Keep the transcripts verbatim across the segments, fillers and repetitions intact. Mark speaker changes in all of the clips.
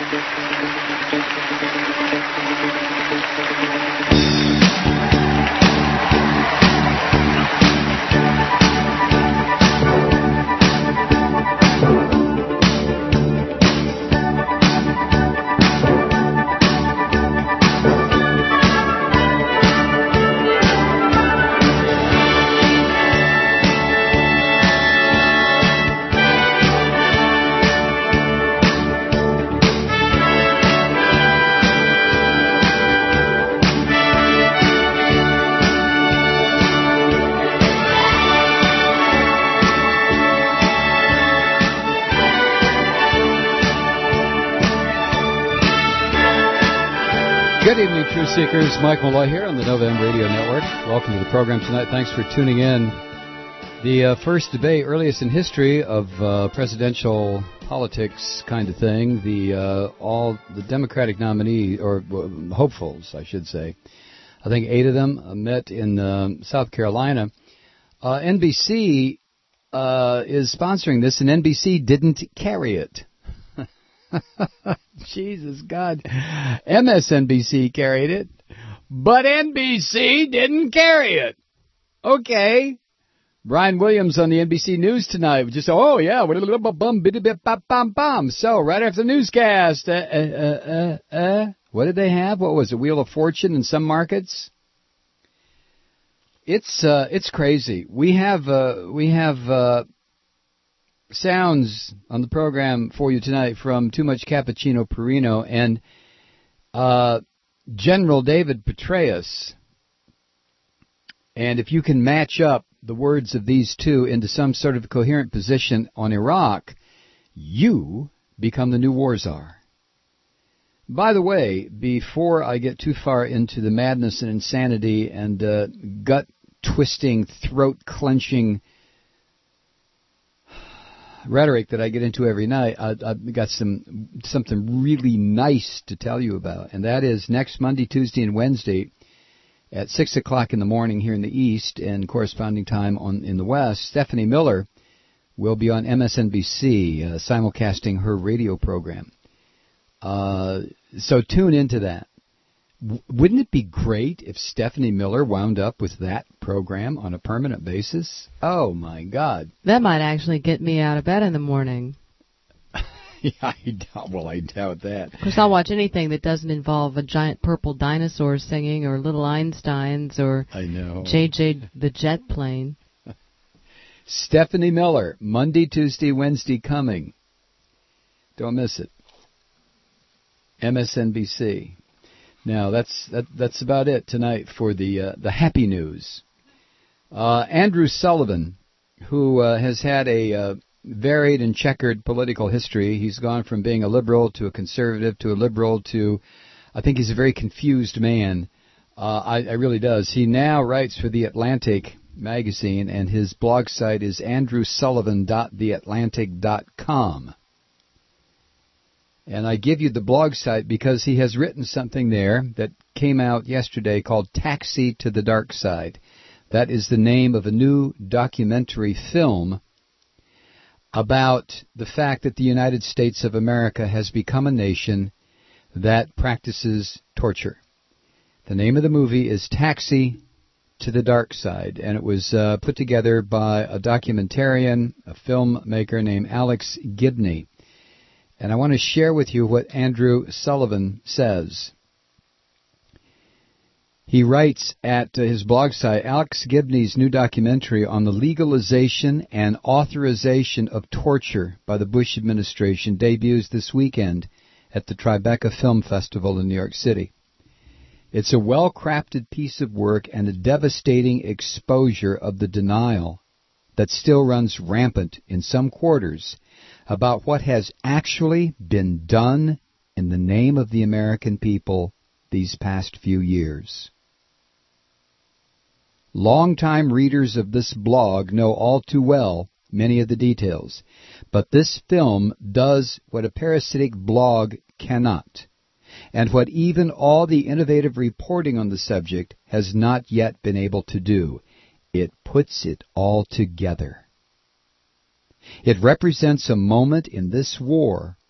Speaker 1: Good evening, Truth Seekers. Mike Malloy here on the Nova M Radio Network. Welcome to the program tonight. Thanks for tuning in. The uh, first debate, earliest in history of uh, presidential politics kind of thing. The uh, all the Democratic nominee, or uh, hopefuls, I should say. I think eight of them uh, met in uh, South Carolina. Uh, N B C uh, is sponsoring this, and N B C didn't carry it. Jesus God. M S N B C carried it, but N B C didn't carry it. Okay. Brian Williams on the N B C News tonight. Just, oh, yeah. So, right after the newscast, uh, uh, uh, uh, what did they have? What was it? Wheel of Fortune in some markets? It's, uh, it's crazy. We have, uh, we have, uh, sounds on the program for you tonight from Too Much Cappuccino Perino and uh, General David Petraeus. And if you can match up the words of these two into some sort of coherent position on Iraq, you become the new war czar. By the way, before I get too far into the madness and insanity and uh, gut-twisting, throat-clenching rhetoric that I get into every night, I, I've got some something really nice to tell you about, and that is next Monday, Tuesday, and Wednesday at six o'clock in the morning here in the East and corresponding time on in the West. Stephanie Miller will be on M S N B C uh, simulcasting her radio program. Uh, so tune into that. W- wouldn't it be great if Stephanie Miller wound up with that program on a permanent basis? Oh, my God.
Speaker 2: That might actually get me out of bed in the morning.
Speaker 1: Yeah, I doubt, well, I doubt that.
Speaker 2: Of course, I'll watch anything that doesn't involve a giant purple dinosaur singing or little Einsteins or
Speaker 1: I know.
Speaker 2: J J the jet plane.
Speaker 1: Stephanie Miller, Monday, Tuesday, Wednesday coming. Don't miss it. M S N B C. Now, that's that, that's about it tonight for the uh, the happy news. Uh, Andrew Sullivan, who uh, has had a uh, varied and checkered political history. He's gone from being a liberal to a conservative to a liberal to, I think he's a very confused man. Uh, I, I really does. He now writes for The Atlantic magazine, and his blog site is andrew sullivan dot the atlantic dot com. And I give you the blog site because he has written something there that came out yesterday called Taxi to the Dark Side. That is the name of a new documentary film about the fact that the United States of America has become a nation that practices torture. The name of the movie is Taxi to the Dark Side, and it was uh, put together by a documentarian, a filmmaker named Alex Gibney. And I want to share with you what Andrew Sullivan says. He writes at uh, his blog site, Alex Gibney's new documentary on the legalization and authorization of torture by the Bush administration debuts this weekend at the Tribeca Film Festival in New York City. It's a well-crafted piece of work and a devastating exposure of the denial that still runs rampant in some quarters about what has actually been done in the name of the American people these past few years. Longtime readers of this blog know all too well many of the details, but this film does what a parasitic blog cannot, and what even all the innovative reporting on the subject has not yet been able to do. It puts it all together. It represents a moment in this war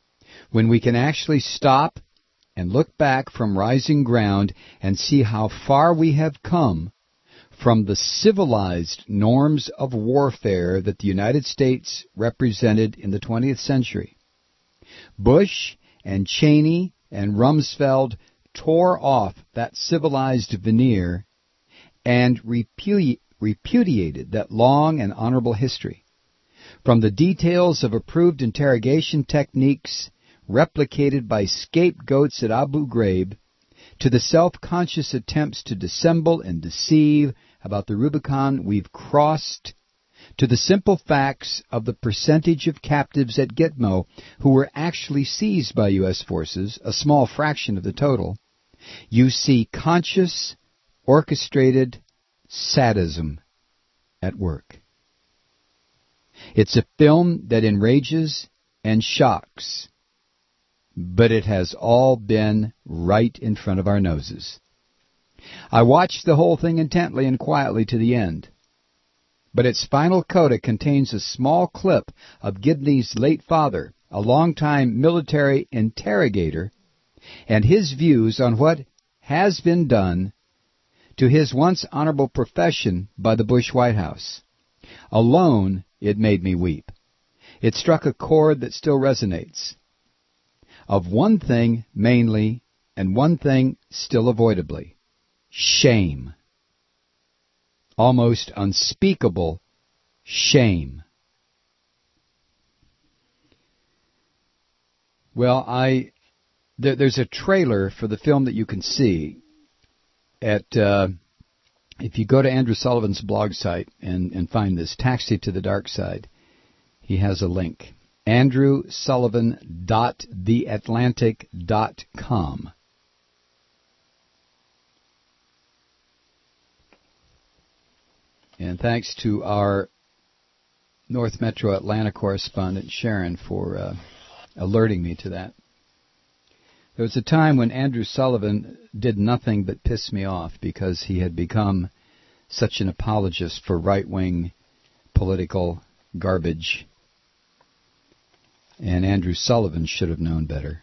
Speaker 1: when we can actually stop and look back from rising ground and see how far we have come from the civilized norms of warfare that the United States represented in the twentieth century. Bush and Cheney and Rumsfeld tore off that civilized veneer and repudi- repudiated that long and honorable history. From the details of approved interrogation techniques replicated by scapegoats at Abu Ghraib, to the self-conscious attempts to dissemble and deceive about the Rubicon we've crossed, to the simple facts of the percentage of captives at Gitmo who were actually seized by U S forces, a small fraction of the total, you see conscious, orchestrated sadism at work. It's a film that enrages and shocks, but it has all been right in front of our noses. I watched the whole thing intently and quietly to the end, but its final coda contains a small clip of Gibney's late father, a longtime military interrogator, and his views on what has been done to his once honorable profession by the Bush White House. Alone, it made me weep. It struck a chord that still resonates. Of one thing mainly, and one thing still avoidably. Shame. Almost unspeakable shame. Well, I there, there's a trailer for the film that you can see at uh, if you go to Andrew Sullivan's blog site and, and find this, Taxi to the Dark Side, he has a link. andrew sullivan dot the atlantic dot com. And thanks to our North Metro Atlanta correspondent, Sharon, for uh, alerting me to that. There was a time when Andrew Sullivan did nothing but piss me off because he had become such an apologist for right-wing political garbage. And Andrew Sullivan should have known better.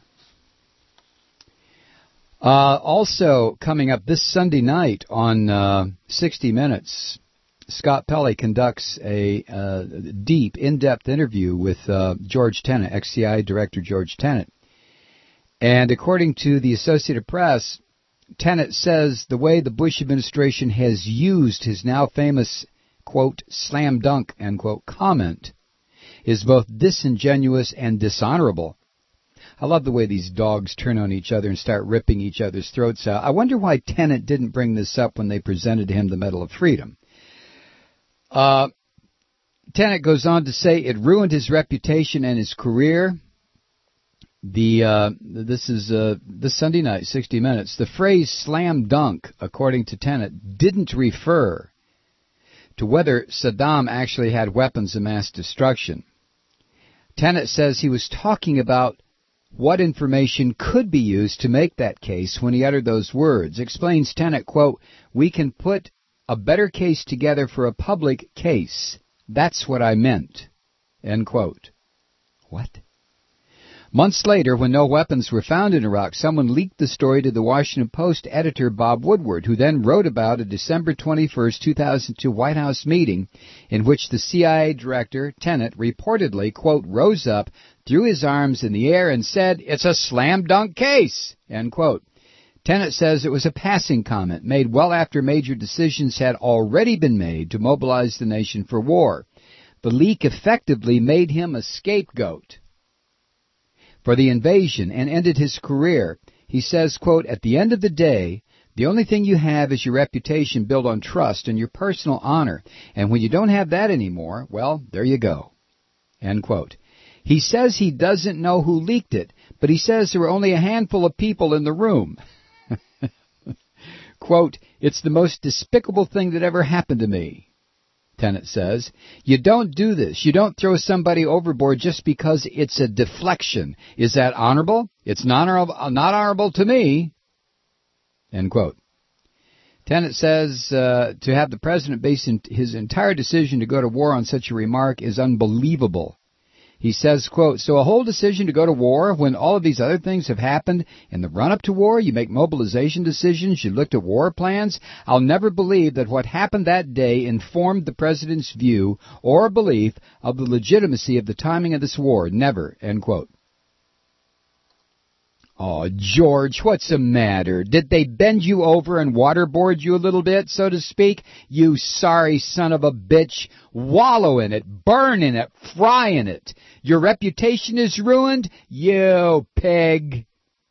Speaker 1: Uh, also, coming up this Sunday night on uh, sixty minutes, Scott Pelley conducts a uh, deep, in-depth interview with uh, George Tenet, X C I Director George Tenet. And according to the Associated Press, Tenet says the way the Bush administration has used his now famous, quote, slam dunk, end quote, comment is both disingenuous and dishonorable. I love the way these dogs turn on each other and start ripping each other's throats out. I wonder why Tenet didn't bring this up when they presented him the Medal of Freedom. Uh, Tenet goes on to say it ruined his reputation and his career. The uh, this is uh, this Sunday night, sixty minutes. The phrase slam dunk, according to Tenet, didn't refer to whether Saddam actually had weapons of mass destruction. Tenet says he was talking about what information could be used to make that case when he uttered those words. Explains Tenet, quote, we can put a better case together for a public case. That's what I meant, end quote. What? Months later, when no weapons were found in Iraq, someone leaked the story to the Washington Post editor Bob Woodward, who then wrote about a December twenty-first, two thousand two White House meeting in which the C I A director, Tenet, reportedly, quote, rose up, threw his arms in the air and said, it's a slam dunk case, end quote. Tenet says it was a passing comment made well after major decisions had already been made to mobilize the nation for war. The leak effectively made him a scapegoat for the invasion and ended his career. He says, quote, at the end of the day, the only thing you have is your reputation built on trust and your personal honor. And when you don't have that anymore, well, there you go, end quote. He says he doesn't know who leaked it, but he says there were only a handful of people in the room. Quote, it's the most despicable thing that ever happened to me, Tenet says. You don't do this. You don't throw somebody overboard just because it's a deflection. Is that honorable? It's not honorable, not honorable to me, end quote. Tenet says uh, to have the president base his entire decision to go to war on such a remark is unbelievable. He says, quote, so a whole decision to go to war when all of these other things have happened in the run-up to war, you make mobilization decisions, you looked at war plans. I'll never believe that what happened that day informed the president's view or belief of the legitimacy of the timing of this war. Never, end quote. Oh, George, what's the matter? Did they bend you over and waterboard you a little bit, so to speak? You sorry son of a bitch. Wallow in it, burn in it, fry in it. Your reputation is ruined? You pig.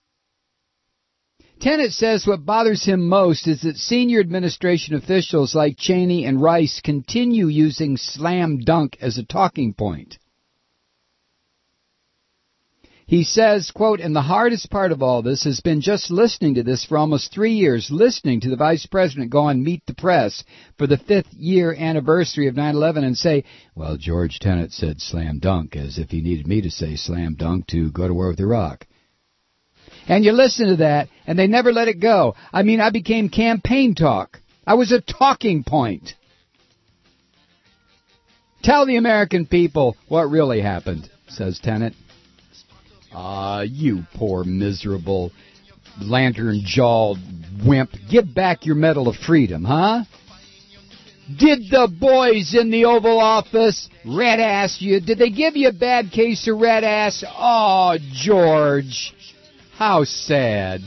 Speaker 1: Tenet says what bothers him most is that senior administration officials like Cheney and Rice continue using slam dunk as a talking point. He says, quote, and the hardest part of all this has been just listening to this for almost three years, listening to the vice president go on Meet the Press for the fifth year anniversary of nine eleven and say, well, George Tenet said slam dunk, as if he needed me to say slam dunk to go to war with Iraq. And you listen to that, and they never let it go. I mean, I became campaign talk. I was a talking point. Tell the American people what really happened, says Tenet. Ah, uh, you poor, miserable, lantern-jawed wimp. Give back your Medal of Freedom, huh? Did the boys in the Oval Office red-ass you? Did they give you a bad case of red-ass? Oh, George, how sad.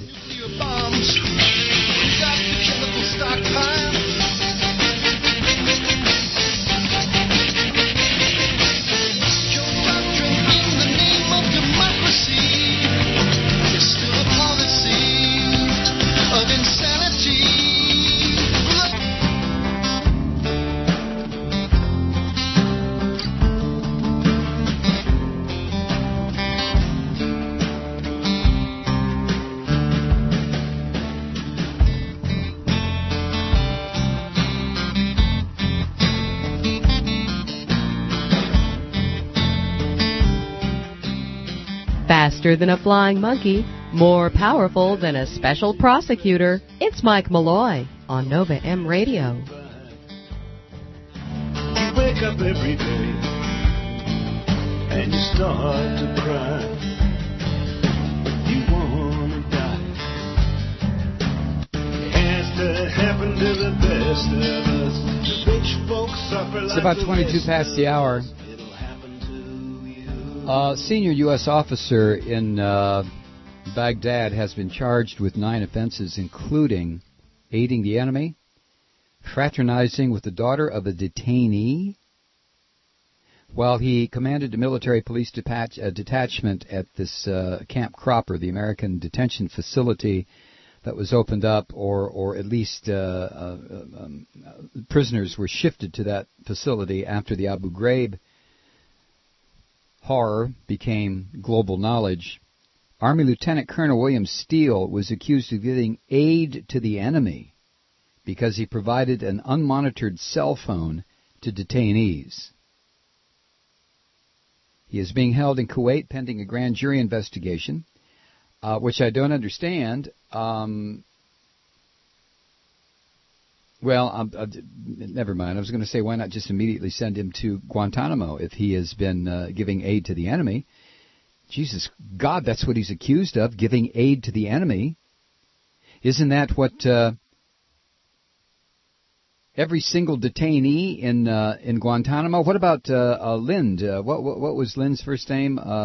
Speaker 2: Faster than a flying monkey, more powerful than a special prosecutor. It's Mike Malloy on Nova M Radio.
Speaker 3: You wake up every day and you start to cry. You wanna die. It has to happen to the best of us. The rich folks suffer like
Speaker 1: It's about twenty-two past the hour. A senior U S officer in uh, Baghdad has been charged with nine offenses, including aiding the enemy, fraternizing with the daughter of a detainee, while he commanded a military police detach- uh, detachment at this uh, Camp Cropper, the American detention facility that was opened up, or, or at least uh, uh, um, uh, prisoners were shifted to that facility after the Abu Ghraib horror became global knowledge. Army Lieutenant Colonel William Steele was accused of giving aid to the enemy because he provided an unmonitored cell phone to detainees. He is being held in Kuwait pending a grand jury investigation, uh, which I don't understand. Um, Well, um, uh, never mind. I was going to say, why not just immediately send him to Guantanamo if he has been uh, giving aid to the enemy? Jesus God, that's what he's accused of, giving aid to the enemy. Isn't that what uh, every single detainee in uh, in Guantanamo? What about uh, uh, Lind? Uh, what, what what was Lind's first name? Uh,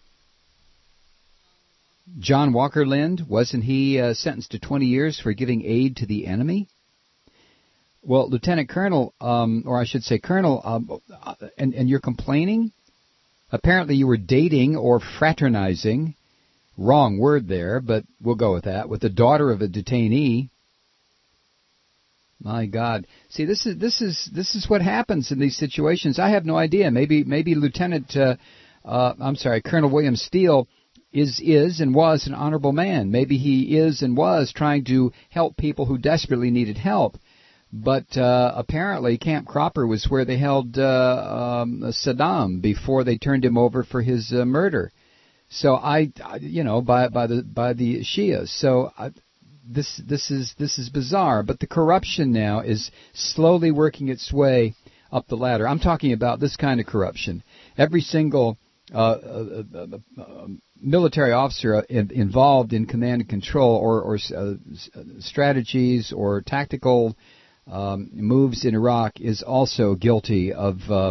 Speaker 1: John Walker Lind. Wasn't he uh, sentenced to twenty years for giving aid to the enemy? Well, Lieutenant Colonel, um, or I should say Colonel, um, and, and you're complaining? Apparently you were dating or fraternizing, wrong word there, but we'll go with that, with the daughter of a detainee. My God. See, this is this is this is what happens in these situations. I have no idea. Maybe maybe Lieutenant, uh, uh, I'm sorry, Colonel William Steele is is and was an honorable man. Maybe he is and was trying to help people who desperately needed help. But uh, apparently Camp Cropper was where they held uh, um, Saddam before they turned him over for his uh, murder. So I, you know, by by the by the Shias. So I, this this is this is bizarre. But the corruption now is slowly working its way up the ladder. I'm talking about this kind of corruption. Every single uh, a, a, a military officer involved in command and control or, or uh, strategies or tactical um, moves in Iraq is also guilty of, uh,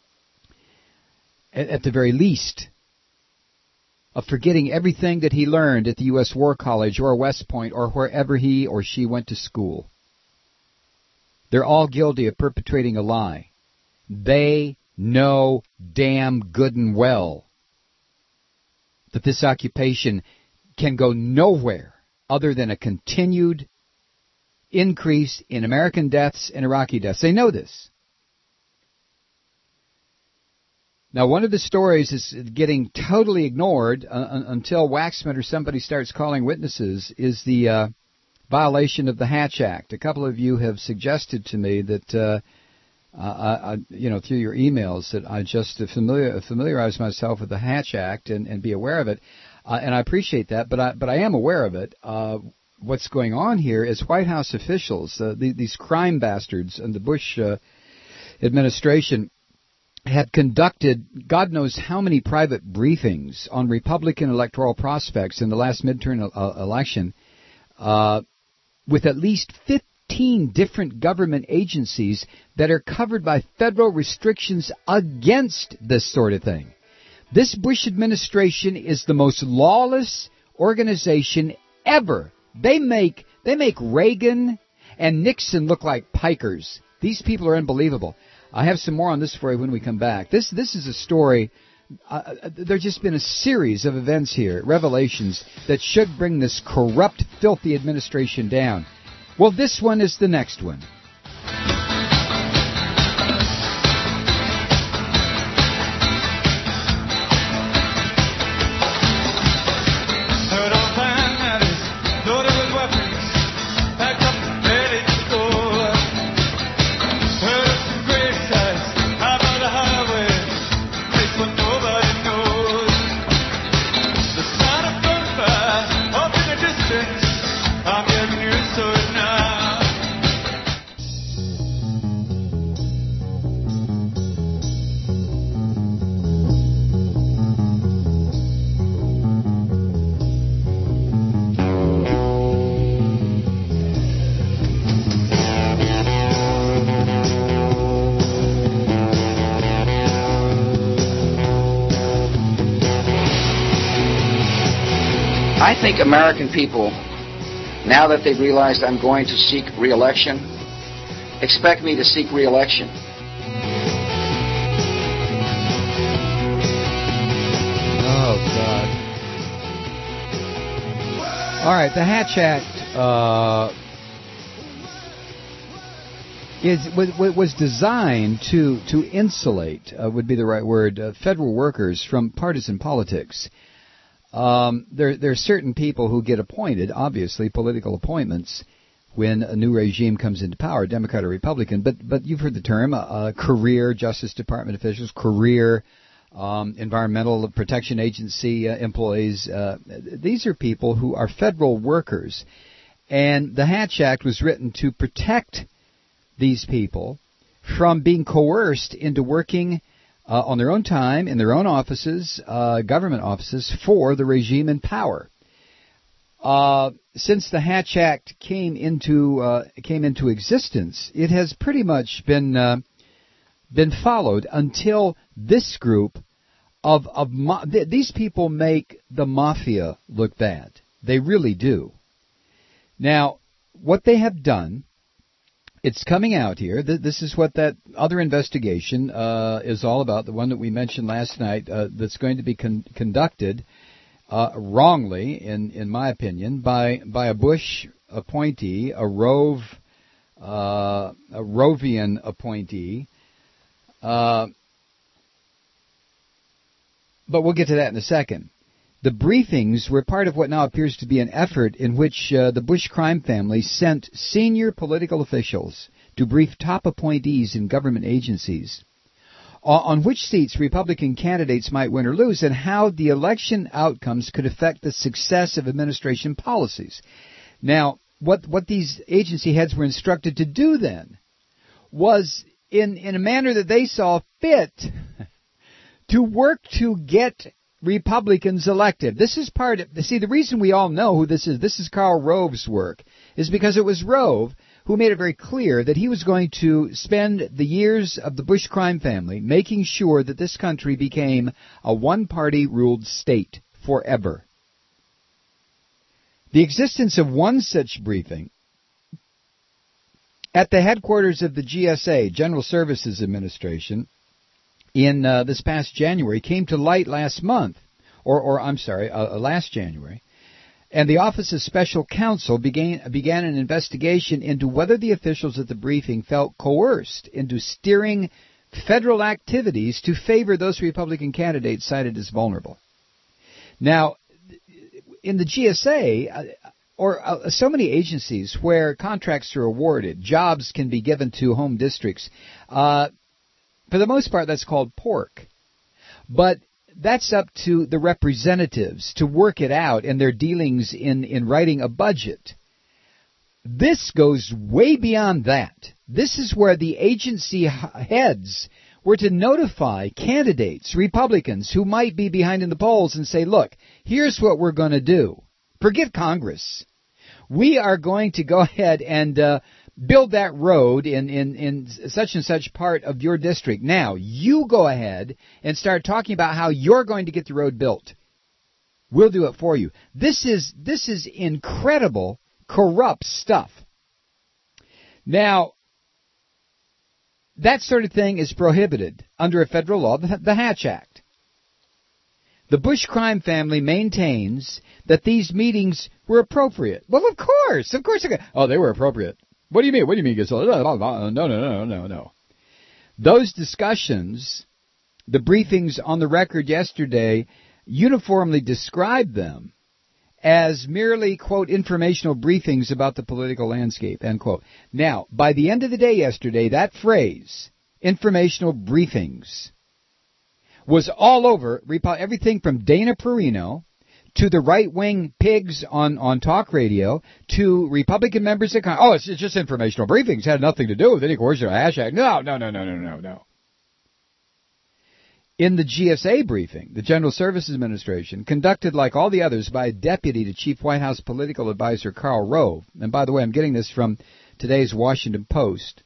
Speaker 1: at, at the very least, of forgetting everything that he learned at the U S War College or West Point or wherever he or she went to school. They're all guilty of perpetrating a lie. They know damn good and well that this occupation can go nowhere other than a continued increase in American deaths and Iraqi deaths. They know this. Now, one of the stories is getting totally ignored uh, until Waxman or somebody starts calling witnesses is the uh, violation of the Hatch Act. A couple of you have suggested to me that, uh, uh, I, you know, through your emails that I just familiar, familiarize myself with the Hatch Act and, and be aware of it. Uh, and I appreciate that, but I, but I am aware of it. Uh, what's going on here is White House officials, uh, the, these crime bastards in the Bush uh, administration, had conducted God knows how many private briefings on Republican electoral prospects in the last midterm uh, election uh, with at least fifteen different government agencies that are covered by federal restrictions against this sort of thing. This Bush administration is the most lawless organization ever. They make they make Reagan and Nixon look like pikers. These people are unbelievable. I have some more on this for you when we come back. This this is a story. Uh, there's just been a series of events here, revelations, that should bring this corrupt, filthy administration down. Well, this one is the next one.
Speaker 4: I think American people, now that they've realized I'm going to seek re-election, expect me to seek re-election.
Speaker 1: Oh, God. All right, the Hatch Act uh, is was, was designed to, to insulate, uh, would be the right word, uh, federal workers from partisan politics. Um, there, there are certain people who get appointed, obviously, political appointments, when a new regime comes into power, Democrat or Republican. But but you've heard the term, uh, uh, career Justice Department officials, career um, Environmental Protection Agency uh, employees. Uh, these are people who are federal workers. And the Hatch Act was written to protect these people from being coerced into working Uh, on their own time, in their own offices, uh, government offices, for the regime in power. Uh, since the Hatch Act came into uh, came into existence, it has pretty much been uh, been followed until this group of of ma- th- these people make the mafia look bad. They really do. Now, what they have done. It's coming out here. This is what that other investigation uh, is all about, the one that we mentioned last night, uh, that's going to be con- conducted uh, wrongly, in, in my opinion, by by a Bush appointee, a Rove, uh, a Rovian appointee. Uh, but we'll get to that in a second. The briefings were part of what now appears to be an effort in which uh, the Bush crime family sent senior political officials to brief top appointees in government agencies on, on which seats Republican candidates might win or lose and how the election outcomes could affect the success of administration policies. Now, what, what these agency heads were instructed to do then was, in, in a manner that they saw fit, to work to get Republicans elected. This is part of, see, the reason we all know who this is, this is Karl Rove's work, is because it was Rove who made it very clear that he was going to spend the years of the Bush crime family making sure that this country became a one-party ruled state forever. The existence of one such briefing at the headquarters of the G S A, General Services Administration, in uh, this past January came to light last month, or, or I'm sorry, uh, last January, and the Office of Special Counsel began, began an investigation into whether the officials at the briefing felt coerced into steering federal activities to favor those Republican candidates cited as vulnerable. Now, in the G S A, uh, or uh, so many agencies where contracts are awarded, jobs can be given to home districts, uh, for the most part, that's called pork. But that's up to the representatives to work it out in their dealings in, in writing a budget. This goes way beyond that. This is where the agency heads were to notify candidates, Republicans, who might be behind in the polls and say, look, here's what we're going to do. Forget Congress. We are going to go ahead and uh, build that road in, in, in such and such part of your district. Now, you go ahead and start talking about how you're going to get the road built. We'll do it for you. This is this is incredible, corrupt stuff. Now, that sort of thing is prohibited under a federal law, the, the Hatch Act. The Bush crime family maintains that these meetings were appropriate. Well, of course, of course. Oh, they were appropriate. What do you mean? What do you mean? No, no, no, no, no, no. Those discussions, the briefings on the record yesterday, uniformly described them as merely, quote, informational briefings about the political landscape, end quote. Now, by the end of the day yesterday, that phrase, informational briefings, was all over everything from Dana Perino to the right-wing pigs on, on talk radio, to Republican members of Congress. Oh, it's, it's just informational briefings. It had nothing to do with any coercion or hashtag. No, no, no, no, no, no, no. In the G S A briefing, the General Services Administration, conducted like all the others by a deputy to Chief White House political advisor Karl Rove, and by the way, I'm getting this from today's Washington Post,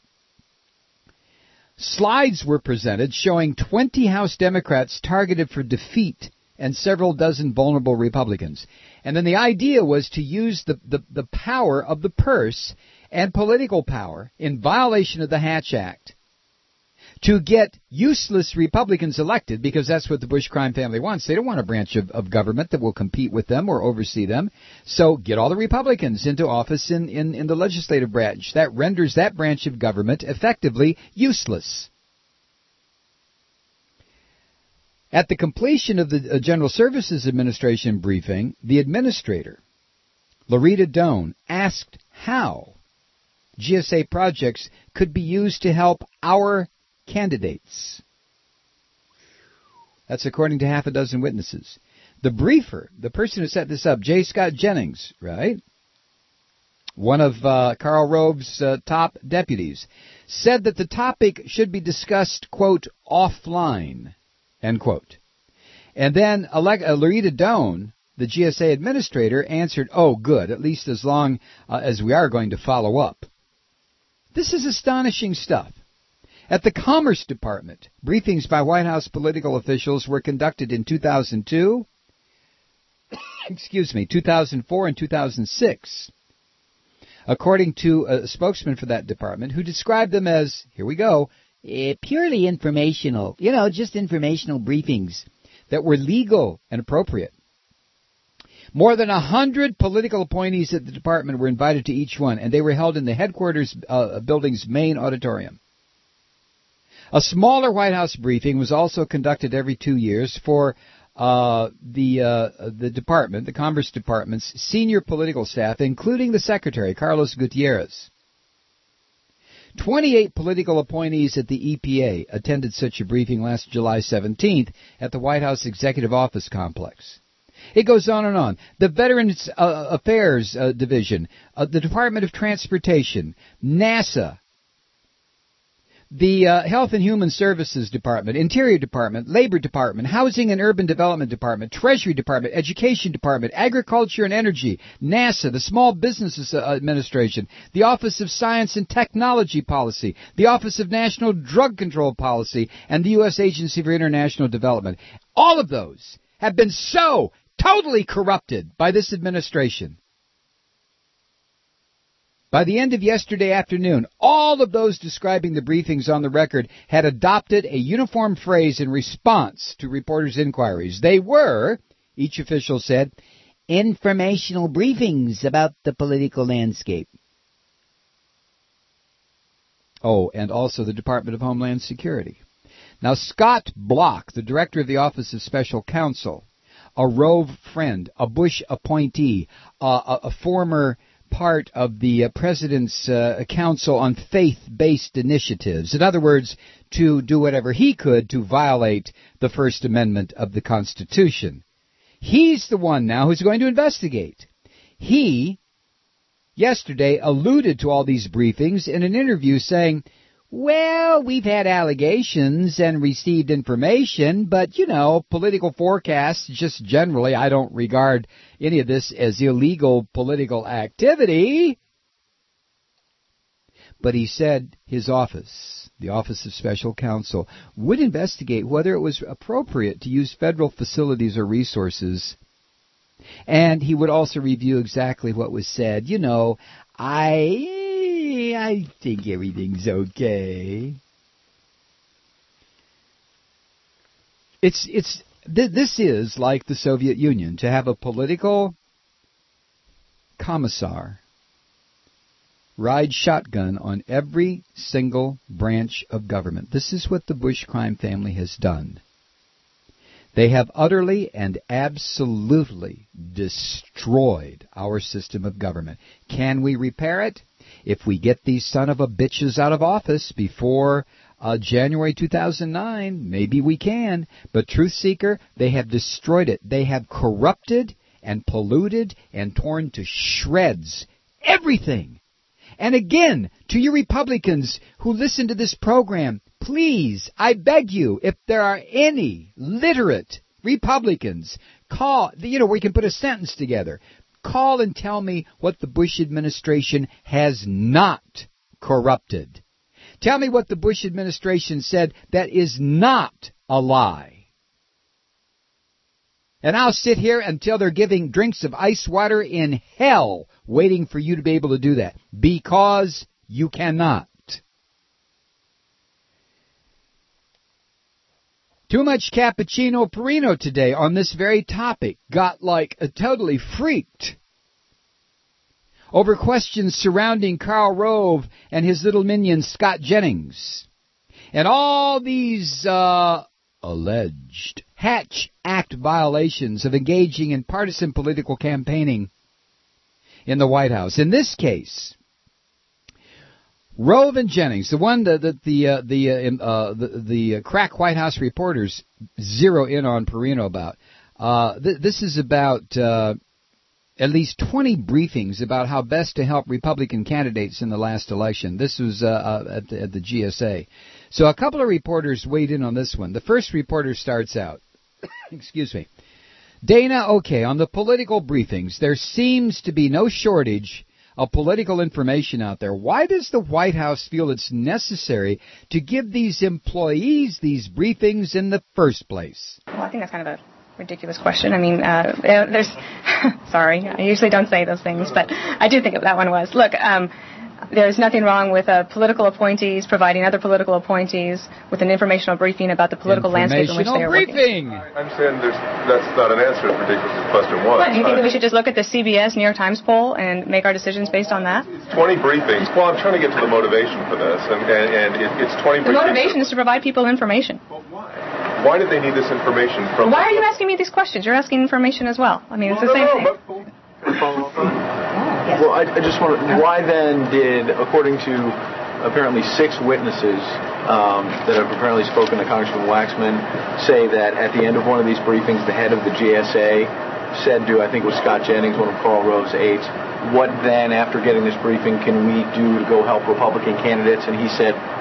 Speaker 1: slides were presented showing twenty House Democrats targeted for defeat and several dozen vulnerable Republicans. And then the idea was to use the, the, the power of the purse and political power in violation of the Hatch Act to get useless Republicans elected, because that's what the Bush crime family wants. They don't want a branch of, of government that will compete with them or oversee them. So get all the Republicans into office in, in, in the legislative branch. That renders that branch of government effectively useless. At the completion of the General Services Administration briefing, the administrator, Loretta Doan, asked how G S A projects could be used to help our candidates. That's according to half a dozen witnesses. The briefer, the person who set this up, J. Scott Jennings, right, one of uh, Karl Rove's uh, top deputies, said that the topic should be discussed, quote, offline, end quote. And then uh, Loretta Doan, the G S A administrator, answered, oh, good, at least as long uh, as we are going to follow up. This is astonishing stuff. At the Commerce Department, briefings by White House political officials were conducted in two thousand two, excuse me, two thousand four and two thousand six. According to a spokesman for that department, who described them as, here we go, uh, purely informational, you know, just informational briefings that were legal and appropriate. More than a hundred political appointees at the department were invited to each one, and they were held in the headquarters uh, building's main auditorium. A smaller White House briefing was also conducted every two years for uh, the uh, the department, the Commerce Department's senior political staff, including the Secretary, Carlos Gutierrez. twenty-eight political appointees at the E P A attended such a briefing last July seventeenth at the White House Executive Office Complex. It goes on and on. The Veterans uh, Affairs uh, Division, uh, the Department of Transportation, NASA, The uh, Health and Human Services Department, Interior Department, Labor Department, Housing and Urban Development Department, Treasury Department, Education Department, Agriculture and Energy, NASA, the Small Businesses Administration, the Office of Science and Technology Policy, the Office of National Drug Control Policy, and the U S Agency for International Development. All of those have been so totally corrupted by this administration. By the end of yesterday afternoon, all of those describing the briefings on the record had adopted a uniform phrase in response to reporters' inquiries. They were, each official said, informational briefings about the political landscape. Oh, and also the Department of Homeland Security. Now, Scott Block, the director of the Office of Special Counsel, a Rove friend, a Bush appointee, uh, a, a former part of the uh, President's uh, Council on Faith-Based Initiatives. In other words, to do whatever he could to violate the First Amendment of the Constitution. He's the one now who's going to investigate. He, yesterday, alluded to all these briefings in an interview saying, well, we've had allegations and received information, but, you know, political forecasts, just generally, I don't regard any of this as illegal political activity. But he said his office, the Office of Special Counsel, would investigate whether it was appropriate to use federal facilities or resources. And he would also review exactly what was said. You know, I... I think everything's okay. It's it's th- this is like the Soviet Union, to have a political commissar ride shotgun on every single branch of government. This is what the Bush crime family has done. They have utterly and absolutely destroyed our system of government. Can we repair it? If we get these son of a bitches out of office before uh, January two thousand nine, maybe we can. But Truth Seeker, they have destroyed it. They have corrupted and polluted and torn to shreds everything. And again, to you Republicans who listen to this program, please, I beg you, if there are any literate Republicans, call, you know, we can put a sentence together. Call and tell me what the Bush administration has not corrupted. Tell me what the Bush administration said that is not a lie. And I'll sit here until they're giving drinks of ice water in hell waiting for you to be able to do that. Because you cannot. Too much cappuccino Perino today on this very topic. Got like a totally freaked over questions surrounding Karl Rove and his little minion Scott Jennings. And all these uh, alleged Hatch Act violations of engaging in partisan political campaigning in the White House. In this case, Rove and Jennings, the one that the the uh, the, uh, uh, the the uh, crack White House reporters zero in on Perino about. Uh, th- this is about uh, at least twenty briefings about how best to help Republican candidates in the last election. This was uh, uh, at, the, at the G S A. So a couple of reporters weighed in on this one. The first reporter starts out. Excuse me. Dana, okay, on the political briefings, there seems to be no shortage of political information out there. Why does the White House feel it's necessary to give these employees these briefings in the first place?
Speaker 5: Well, I think that's kind of a ridiculous question. I mean, uh, there's, sorry, I usually don't say those things, but I do think that one was. Look, um, there's nothing wrong with uh, political appointees providing other political appointees with an informational briefing about the political landscape in which they are
Speaker 1: briefing.
Speaker 5: working.
Speaker 6: I'm saying there's, that's not an answer to ridiculous question one.
Speaker 5: What, do you think that we should just look at the C B S New York Times poll and make our decisions based on that?
Speaker 6: twenty briefings. Well, I'm trying to get to the motivation for this, and, and, and it, it's twenty
Speaker 5: the
Speaker 6: briefings.
Speaker 5: The motivation is to provide people information.
Speaker 6: But why? Why did they need this information from...
Speaker 5: Why are you asking me these questions? You're asking information as well. I mean, it's
Speaker 6: well,
Speaker 5: the same
Speaker 6: no,
Speaker 5: thing.
Speaker 6: But, follow up on
Speaker 7: Yes. Well, I, I just want to, why then did, according to apparently six witnesses um, that have apparently spoken to Congressman Waxman, say that at the end of one of these briefings, the head of the G S A said to, I think it was Scott Jennings, one of Karl Rove's aides, what then, after getting this briefing, can we do to go help Republican candidates? And he said,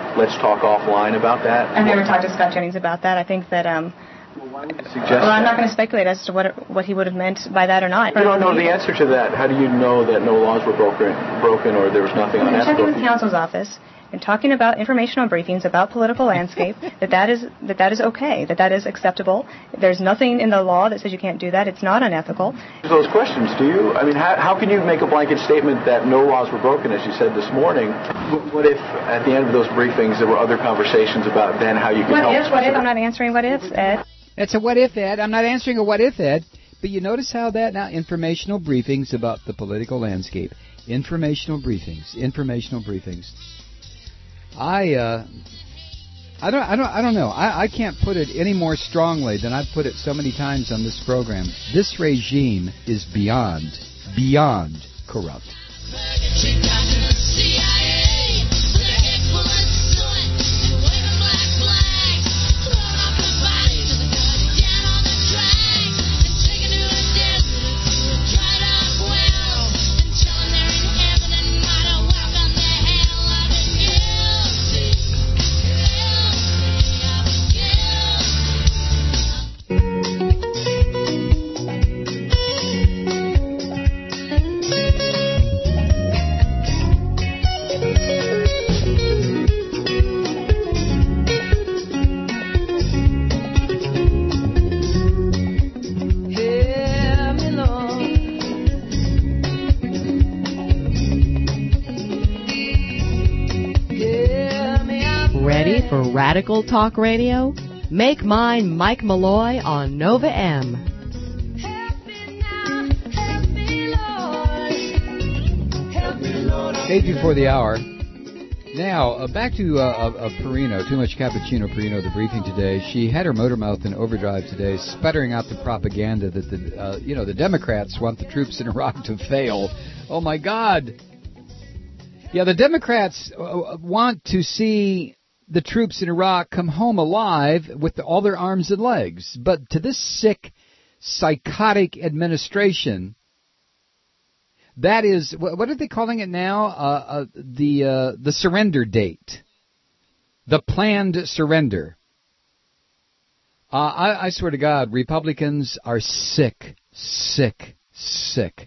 Speaker 7: let's talk offline about that?
Speaker 5: I've never talked to Scott Jennings about that. I think that... Um,
Speaker 7: Suggest
Speaker 5: well, I'm
Speaker 7: that?
Speaker 5: not going to speculate as to what what he would have meant by that or not.
Speaker 7: I don't know the answer to that. How do you know that no laws were broken, broken or there was nothing
Speaker 5: You're
Speaker 7: unethical?
Speaker 5: checking with counsel's office and talking about informational briefings about political landscape, that that is that that is okay, that that is acceptable. There's nothing in the law that says you can't do that. It's not unethical.
Speaker 7: Those questions, do you? I mean, how, how can you make a blanket statement that no laws were broken, as you said this morning? What if at the end of those briefings there were other conversations about then how you could
Speaker 5: What
Speaker 7: help?
Speaker 5: if? What if? I'm not answering what ifs, Ed.
Speaker 1: That's a what if, Ed. I'm not answering a what if, Ed. But you notice how that now informational briefings about the political landscape, informational briefings, informational briefings. I uh, I don't I don't I don't know. I, I can't put it any more strongly than I've put it so many times on this program. This regime is beyond beyond corrupt.
Speaker 2: Ready for Radical Talk Radio? Make mine Mike Malloy on Nova M.
Speaker 1: Eight before the hour. Now, uh, back to uh, uh, uh, Perino, Too Much Cappuccino Perino, the briefing today. She had her motor mouth in overdrive today, sputtering out the propaganda that the, uh, you know, the Democrats want the troops in Iraq to fail. Oh, my God. Yeah, the Democrats uh, want to see the troops in Iraq come home alive with the, all their arms and legs. But to this sick, psychotic administration, that is, what are they calling it now? Uh, uh, the uh, the surrender date. The planned surrender. Uh, I, I swear to God, Republicans are sick, sick, sick.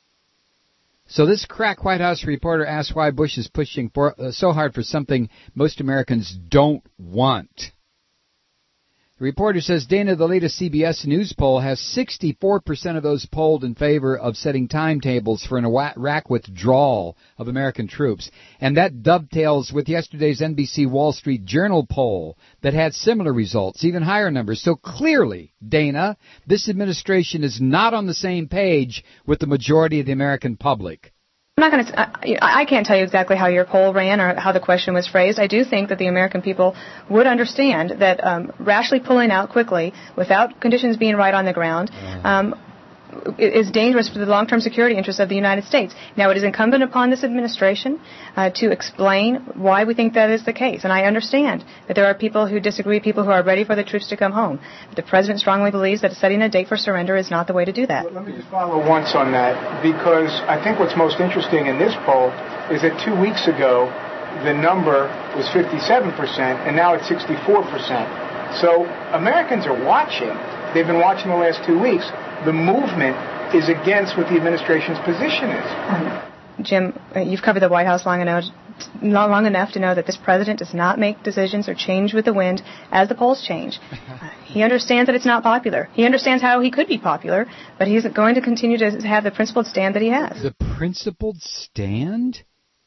Speaker 1: So this crack White House reporter asks why Bush is pushing for, uh, so hard for something most Americans don't want. The reporter says, Dana, the latest C B S News poll has sixty-four percent of those polled in favor of setting timetables for an Iraq withdrawal of American troops. And that dovetails with yesterday's N B C Wall Street Journal poll that had similar results, even higher numbers. So clearly, Dana, this administration is not on the same page with the majority of the American public.
Speaker 5: I'm not going to. I, I can't tell you exactly how your poll ran or how the question was phrased. I do think that the American people would understand that um, rashly pulling out quickly, without conditions being right on the ground, um, is dangerous for the long-term security interests of the United States. Now, it is incumbent upon this administration uh, to explain why we think that is the case. And I understand that there are people who disagree, people who are ready for the troops to come home. But the president strongly believes that setting a date for surrender is not the way to do that.
Speaker 8: Well, let me just follow once on that, because I think what's most interesting in this poll is that two weeks ago, the number was fifty-seven percent, and now it's sixty-four percent. So Americans are watching. They've been watching the last two weeks. The movement is against what the administration's position is.
Speaker 5: Um, Jim, you've covered the White House long enough, long enough to know that this president does not make decisions or change with the wind as the polls change. Uh, he understands that it's not popular. He understands how he could be popular, but he's going to continue to have the principled stand that he has.
Speaker 1: The principled stand?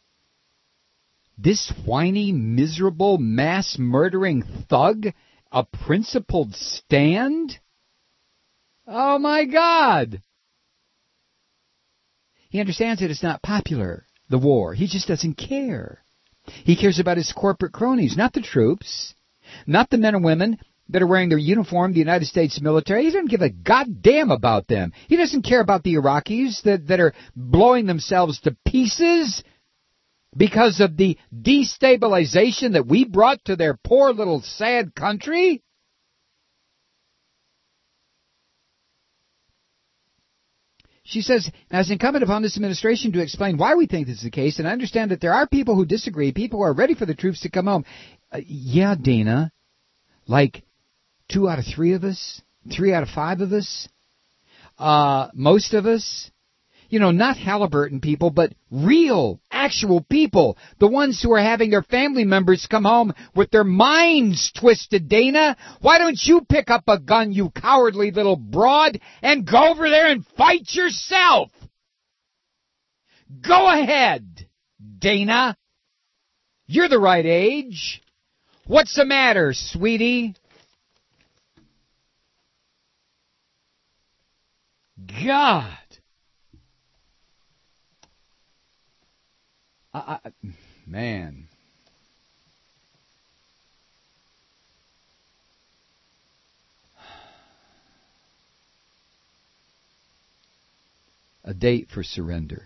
Speaker 1: This whiny, miserable, mass-murdering thug? A principled stand? Oh, my God. He understands that it's not popular, the war. He just doesn't care. He cares about his corporate cronies, not the troops, not the men and women that are wearing their uniform, the United States military. He doesn't give a goddamn about them. He doesn't care about the Iraqis that, that are blowing themselves to pieces because of the destabilization that we brought to their poor little sad country. She says, now it's incumbent upon this administration to explain why we think this is the case, and I understand that there are people who disagree, people who are ready for the troops to come home. Uh, yeah, Dana, like two out of three of us, three out of five of us, uh, most of us. You know, not Halliburton people, but real, actual people. The ones who are having their family members come home with their minds twisted, Dana. Why don't you pick up a gun, you cowardly little broad, and go over there and fight yourself? Go ahead, Dana. You're the right age. What's the matter, sweetie? God. I, I, man. A date for surrender.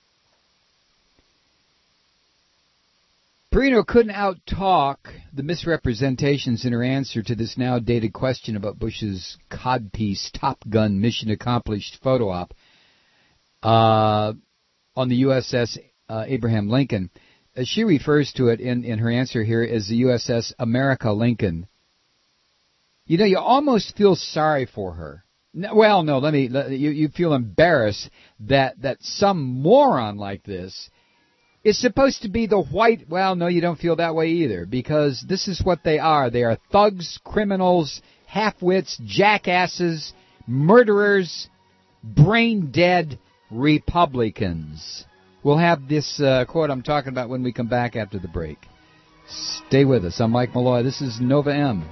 Speaker 1: Perino couldn't out-talk the misrepresentations in her answer to this now dated question about Bush's codpiece Top Gun mission accomplished photo op uh, on the U S S Uh, Abraham Lincoln. Uh, she refers to it in, in her answer here as the U S S America Lincoln. You know, you almost feel sorry for her. No, well, no, let me, let, you, you feel embarrassed that, that some moron like this is supposed to be the white, well, no, you don't feel that way either, because this is what they are. They are thugs, criminals, half-wits, jackasses, murderers, brain-dead Republicans. We'll have this uh, quote I'm talking about when we come back after the break. Stay with us. I'm Mike Malloy. This is Nova M.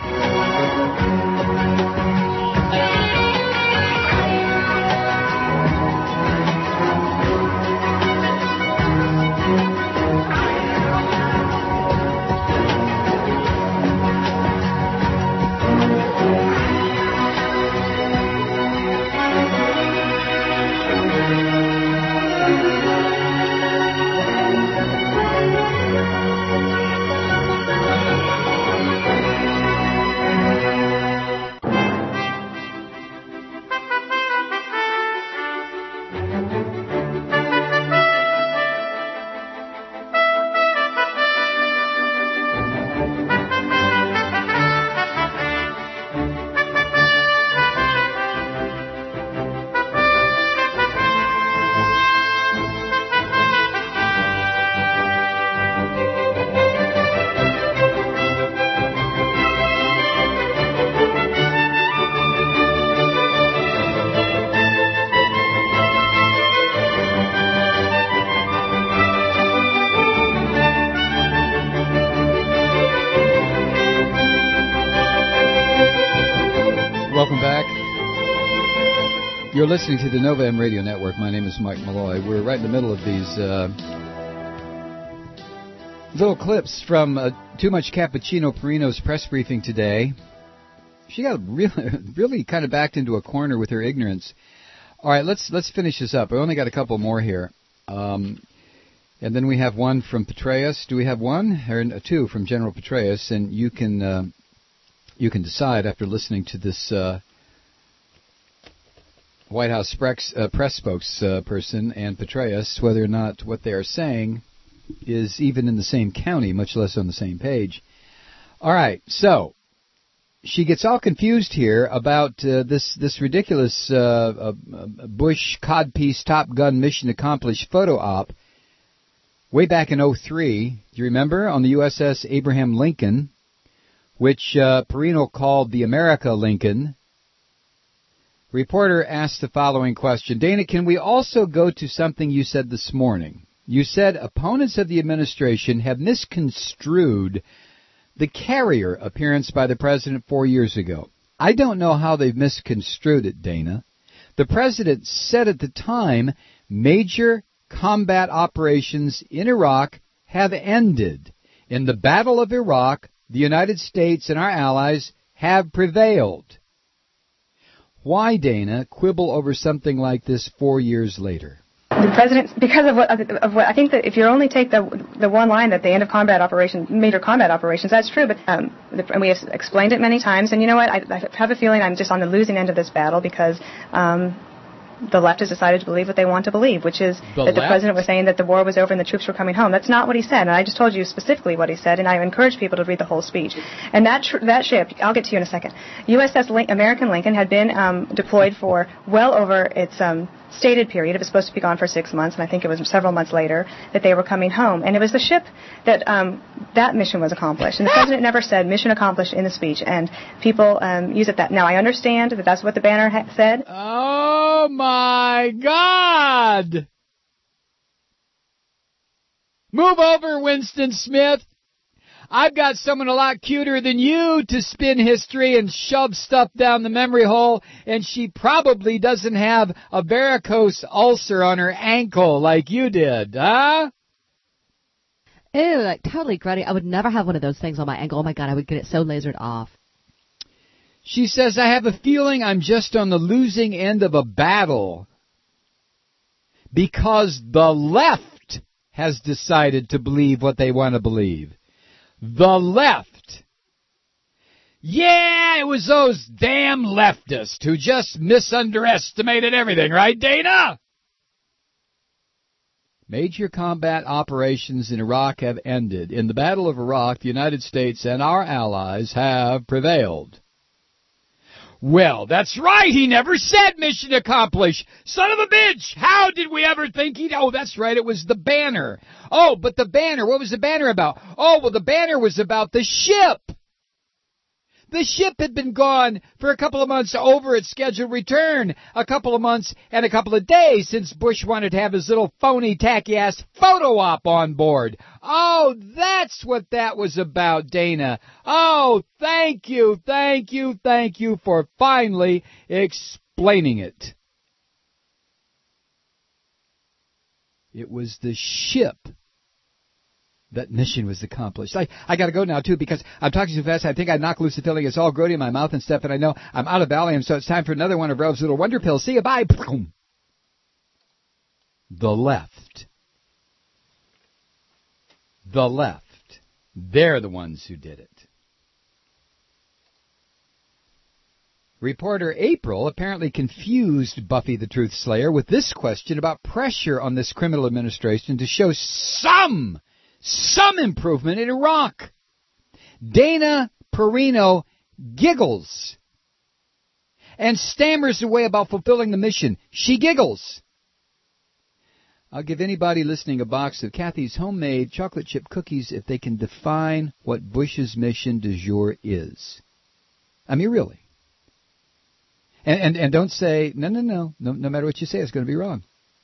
Speaker 1: You're listening to the Nova M Radio Network. My name is Mike Malloy. We're right in the middle of these uh, little clips from uh, Too Much Cappuccino Perino's press briefing today. She got really, really kind of backed into a corner with her ignorance. All right, let's let's finish this up. I only got a couple more here. Um, and then we have one from Petraeus. Do we have one? Or two from General Petraeus. And you can, uh, you can decide after listening to this uh White House press, uh, press spokesperson and Petraeus, whether or not what they are saying is even in the same county, much less on the same page. All right, so she gets all confused here about uh, this this ridiculous uh, uh, Bush codpiece Top Gun mission accomplished photo op way back in oh three. Do you remember, on the U S S Abraham Lincoln, which uh, Perino called the America Lincoln? Reporter asked the following question. Dana, can we also go to something you said this morning? You said opponents of the administration have misconstrued the carrier appearance by the president four years ago. I don't know how they've misconstrued it, Dana. The president said at the time major combat operations in Iraq have ended. In the Battle of Iraq, the United States and our allies have prevailed. Why, Dana, quibble over something like this four years later?
Speaker 5: The president, because of what, of what I think that if you only take the the one line that the end of combat operations, major combat operations, that's true. But um, the, and we have explained it many times. And you know what? I, I have a feeling I'm just on the losing end of this battle because um, the left has decided to believe what they want to believe, which is
Speaker 1: the
Speaker 5: that the
Speaker 1: left?
Speaker 5: president was saying that the war was over and the troops were coming home. That's not what he said, and I just told you specifically what he said, and I encourage people to read the whole speech. And that tr- that ship, I'll get to you in a second, U S S Lin- American Lincoln had been um, deployed for well over its um, stated period. It was supposed to be gone for six months, and I think it was several months later that they were coming home. And it was the ship that um, that mission was accomplished. And the president never said mission accomplished in the speech, and people um, use it that. Now, I understand that that's what the banner ha- said.
Speaker 1: Oh, my God! Move over, Winston Smith. I've got someone a lot cuter than you to spin history and shove stuff down the memory hole, and she probably doesn't have a varicose ulcer on her ankle like you did, huh?
Speaker 2: Ew, like totally grody. I would never have one of those things on my ankle. Oh, my God, I would get it so lasered off.
Speaker 1: She says, I have a feeling I'm just on the losing end of a battle because the left has decided to believe what they want to believe. The left. Yeah, it was those damn leftists who just misunderestimated everything, right, Dana? Major combat operations in Iraq have ended. In the Battle of Iraq, the United States and our allies have prevailed. Well, that's right. He never said mission accomplished. Son of a bitch. How did we ever think he'd... Oh, that's right. It was the banner. Oh, but the banner. What was the banner about? Oh, well, the banner was about the ship. The ship had been gone for a couple of months over its scheduled return. A couple of months and a couple of days since Bush wanted to have his little phony, tacky-ass photo op on board. Oh, that's what that was about, Dana. Oh, thank you, thank you, thank you for finally explaining it. It was the ship. That mission was accomplished. I, I got to go now, too, because I'm talking too fast. I think I knocked loose the filling. It's all grody in my mouth and stuff, and I know I'm out of Valium, so it's time for another one of Ralph's Little Wonder Pills. See you, bye. The left. The left. They're the ones who did it. Reporter April apparently confused Buffy the Truth Slayer with this question about pressure on this criminal administration to show some Some improvement in Iraq. Dana Perino giggles and stammers away about fulfilling the mission. She giggles. I'll give anybody listening a box of Kathy's homemade chocolate chip cookies if they can define what Bush's mission du jour is. I mean, really. And, and, and don't say, no, no, no, no, no matter what you say, it's going to be wrong.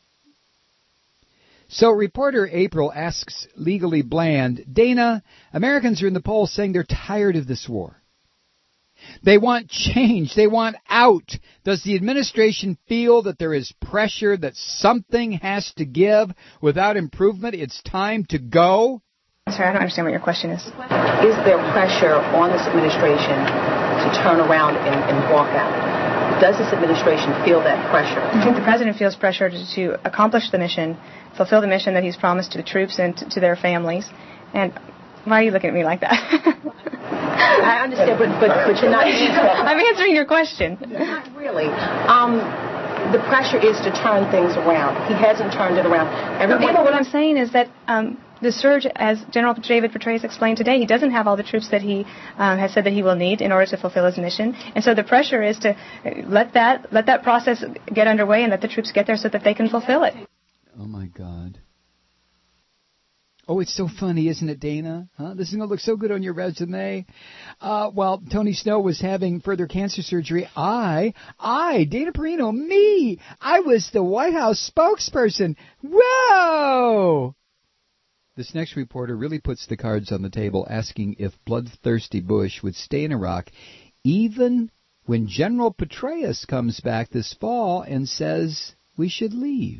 Speaker 1: So reporter April asks Legally Bland, Dana, Americans are in the polls saying they're tired of this war. They want change. They want out. Does the administration feel that there is pressure, that something has to give? Without improvement, it's time to go?
Speaker 5: Sorry, I don't understand what your question is.
Speaker 9: Is there pressure on this administration to turn around and, and walk out? Does this administration feel that pressure?
Speaker 5: I think the president feels pressure to, to accomplish the mission, fulfill the mission that he's promised to the troops and to, to their families. And why are you looking at me like that?
Speaker 9: I understand, but, but, but you're not answering.
Speaker 5: I'm answering your question.
Speaker 9: Not really. Um, the pressure is to turn things around. He hasn't turned it around. Everyone,
Speaker 5: but what I'm saying is that um, the surge, as General David Petraeus explained today, he doesn't have all the troops that he um, has said that he will need in order to fulfill his mission. And so the pressure is to let that let that process get underway and let the troops get there so that they can fulfill it.
Speaker 1: Oh, my God. Oh, it's so funny, isn't it, Dana? Huh? This is going to look so good on your resume. Uh, while Tony Snow was having further cancer surgery, I, I, Dana Perino, me, I was the White House spokesperson. Whoa! This next reporter really puts the cards on the table, asking if bloodthirsty Bush would stay in Iraq even when General Petraeus comes back this fall and says we should leave.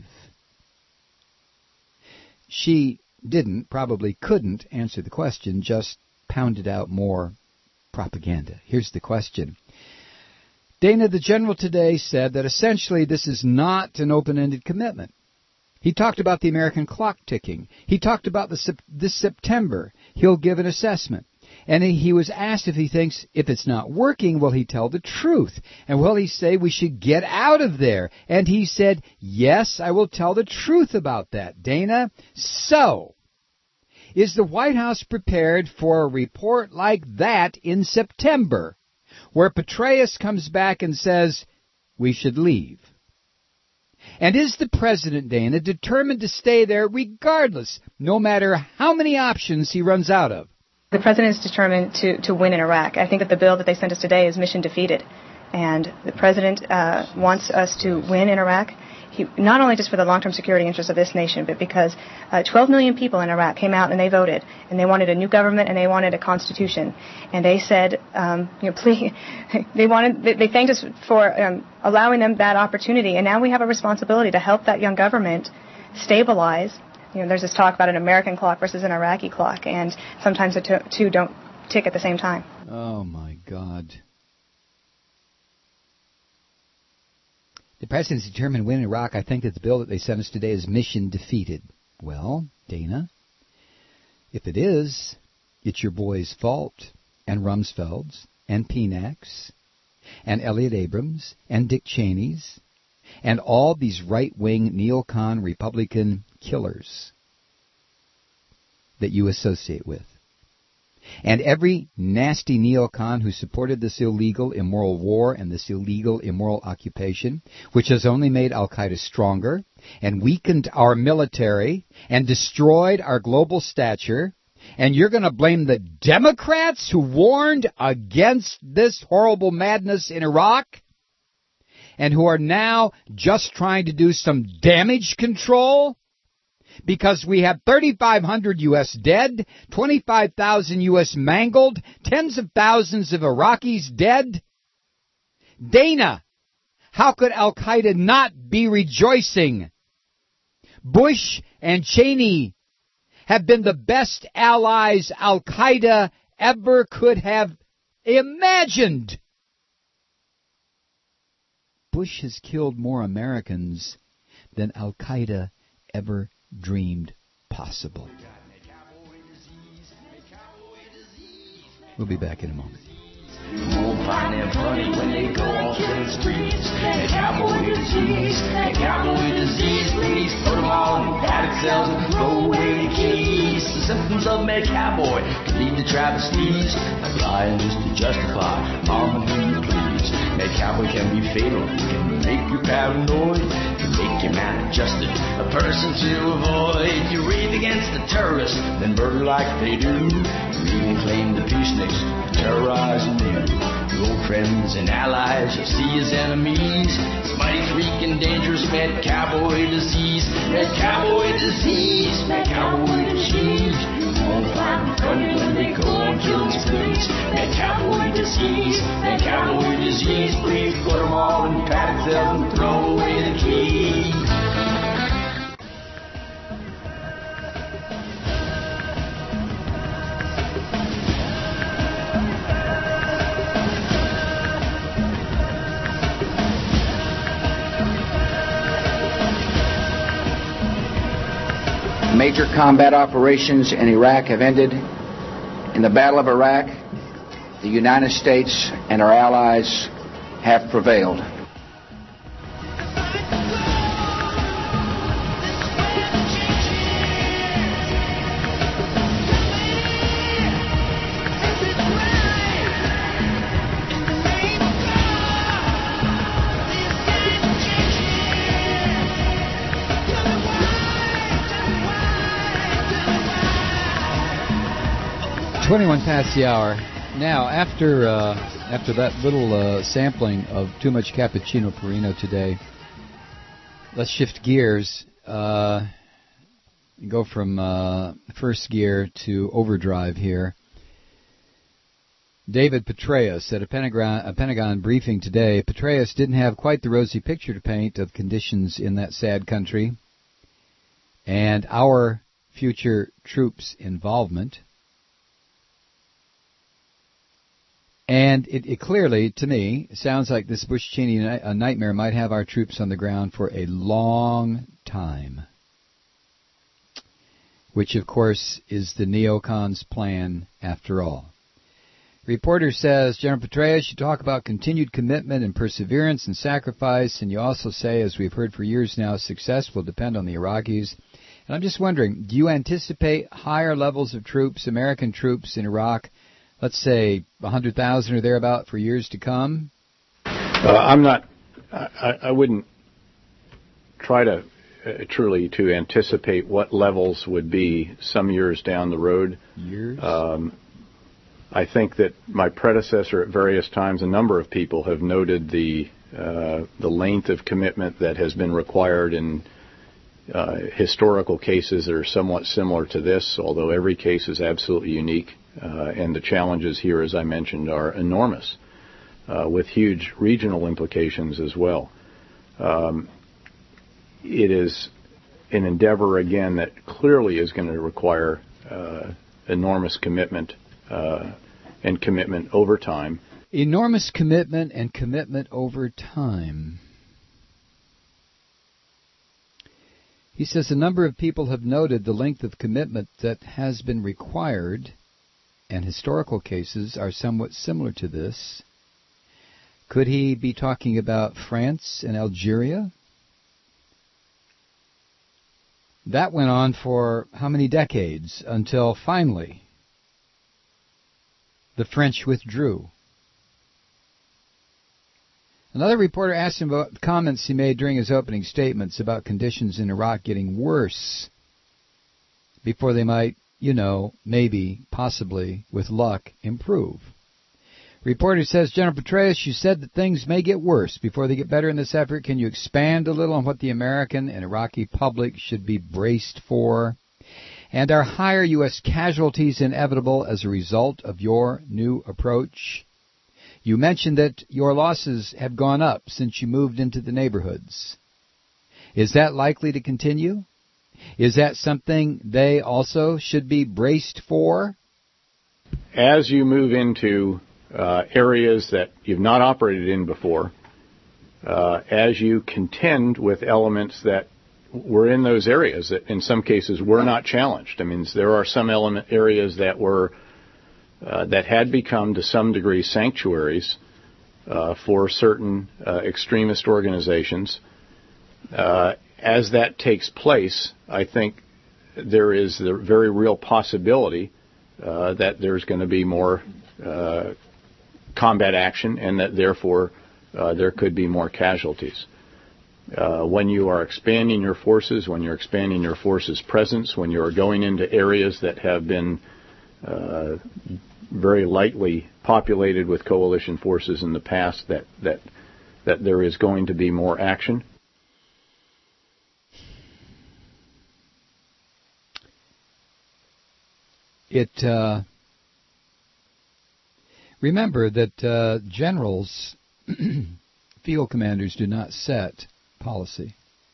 Speaker 1: She didn't, probably couldn't answer the question, just pounded out more propaganda. Here's the question. Dana, the general today said that essentially this is not an open-ended commitment. He talked about the American clock ticking. He talked about the, this September he'll give an assessment. And he was asked if he thinks if it's not working, will he tell the truth? And will he say we should get out of there? And he said, yes, I will tell the truth about that, Dana. So, is the White House prepared for a report like that in September, where Petraeus comes back and says we should leave? And is the president, Dana, determined to stay there regardless, no matter how many options he runs out of?
Speaker 5: The president is determined to, to win in Iraq. I think that the bill that they sent us today is mission defeated. And the president uh, wants us to win in Iraq, he, not only just for the long-term security interests of this nation, but because uh, twelve million people in Iraq came out and they voted, and they wanted a new government and they wanted a constitution. And they said, um, you know, please, they wanted, they, they thanked us for um, allowing them that opportunity. And now we have a responsibility to help that young government stabilize. You know, there's this talk about an American clock versus an Iraqi clock, and sometimes the t- two don't tick at the same time.
Speaker 1: Oh, my God. The president's determined to win in Iraq. I think that the bill that they sent us today is mission defeated. Well, Dana, if it is, it's your boy's fault, and Rumsfeld's, and P NAC's, and Elliott Abrams, and Dick Cheney's, and all these right-wing neocon Republican killers that you associate with. And every nasty neocon who supported this illegal, immoral war and this illegal, immoral occupation, which has only made Al-Qaeda stronger and weakened our military and destroyed our global stature. And you're going to blame the Democrats who warned against this horrible madness in Iraq and who are now just trying to do some damage control? Because we have thirty-five hundred U S dead, twenty-five thousand U S mangled, tens of thousands of Iraqis dead. Dana, how could Al-Qaeda not be rejoicing? Bush and Cheney have been the best allies Al-Qaeda ever could have imagined. Bush has killed more Americans than Al-Qaeda ever dreamed possible. We'll be back in a moment.
Speaker 10: You won't find them funny when they go off in the streets. That cowboy disease, that cowboy disease. Please put them all in padded cells and throw away the keys. The symptoms of mad cowboy can lead to travesties, like lying just to justify mama who you please. Mad cowboy can be fatal, it can make you paranoid, can make you maladjusted, a person to avoid. You rave against the terrorists, then murder like they do. You even claim the peaceniks terrorizing you. Your old friends and allies you'll see as enemies. It's mighty freaking dangerous, mad cowboy disease. Mad cowboy disease, mad cowboy disease. You won't find them funny when they go on killing sprees. Mad cowboy disease, mad cowboy disease. Please put them all in padded cells and throw away the keys.
Speaker 4: Major combat operations in Iraq have ended. In the Battle of Iraq, the United States and our allies have prevailed.
Speaker 1: twenty-one past the hour. Now, after uh, after that little uh, sampling of Too Much Cappuccino Perino today, let's shift gears. Uh, go from uh, first gear to overdrive here. David Petraeus at a Pentagon, a Pentagon briefing today. Petraeus didn't have quite the rosy picture to paint of conditions in that sad country and our future troops' involvement. And it, it clearly, to me, sounds like this Bush-Cheney ni- nightmare might have our troops on the ground for a long time, which, of course, is the neocons' plan after all. Reporter says, General Petraeus, you talk about continued commitment and perseverance and sacrifice, and you also say, as we've heard for years now, success will depend on the Iraqis. And I'm just wondering, do you anticipate higher levels of troops, American troops in Iraq, let's say one hundred thousand or thereabout for years to come?
Speaker 11: Uh, I'm not, I, I wouldn't try to uh, truly to anticipate what levels would be some years down the road.
Speaker 1: Years?
Speaker 11: Um, I think that my predecessor at various times, a number of people have noted the uh, the length of commitment that has been required in uh, historical cases that are somewhat similar to this, although every case is absolutely unique. Uh, and the challenges here, as I mentioned, are enormous, uh, with huge regional implications as well. Um, it is an endeavor, again, that clearly is going to require uh, enormous commitment uh, and commitment over time.
Speaker 1: Enormous commitment and commitment over time. He says a number of people have noted the length of commitment that has been required, and historical cases are somewhat similar to this. Could he be talking about France and Algeria? That went on for how many decades until finally the French withdrew. Another reporter asked him about the comments he made during his opening statements about conditions in Iraq getting worse before they might, you know, maybe, possibly, with luck, improve. Reporter says, General Petraeus, you said that things may get worse before they get better in this effort. Can you expand a little on what the American and Iraqi public should be braced for? And are higher U S casualties inevitable as a result of your new approach? You mentioned that your losses have gone up since you moved into the neighborhoods. Is that likely to continue? Is that something they also should be braced for?
Speaker 11: As you move into uh, areas that you've not operated in before, uh, as you contend with elements that were in those areas that in some cases were not challenged. I mean, there are some element areas that were uh, that had become to some degree sanctuaries uh, for certain uh, extremist organizations. Uh, as that takes place, I think there is the very real possibility uh, that there's going to be more uh, combat action and that therefore uh, there could be more casualties. Uh, when you are expanding your forces, when you're expanding your forces' presence, when you are going into areas that have been uh, very lightly populated with coalition forces in the past, that, that, that there is going to be more action.
Speaker 1: It, uh, remember that uh, generals, field commanders do not set policy.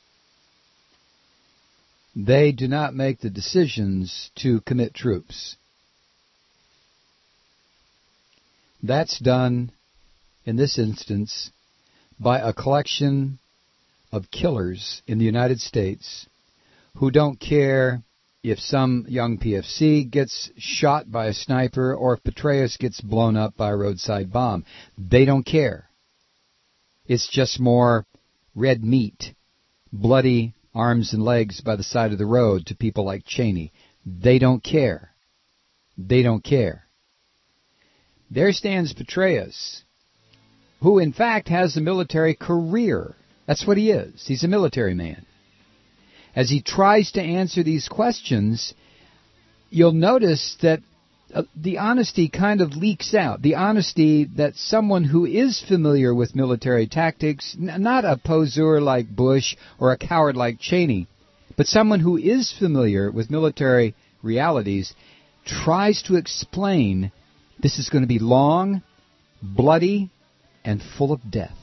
Speaker 1: They do not make the decisions to commit troops. That's done, in this instance, by a collection of killers in the United States who don't care if some young P F C gets shot by a sniper or if Petraeus gets blown up by a roadside bomb. They don't care. It's just more red meat, bloody arms and legs by the side of the road to people like Cheney. They don't care. They don't care. There stands Petraeus, who in fact has a military career. That's what he is. He's a military man. As he tries to answer these questions, you'll notice that uh, the honesty kind of leaks out. The honesty that someone who is familiar with military tactics, n- not a poseur like Bush or a coward like Cheney, but someone who is familiar with military realities, tries to explain this is going to be long, bloody, and full of death.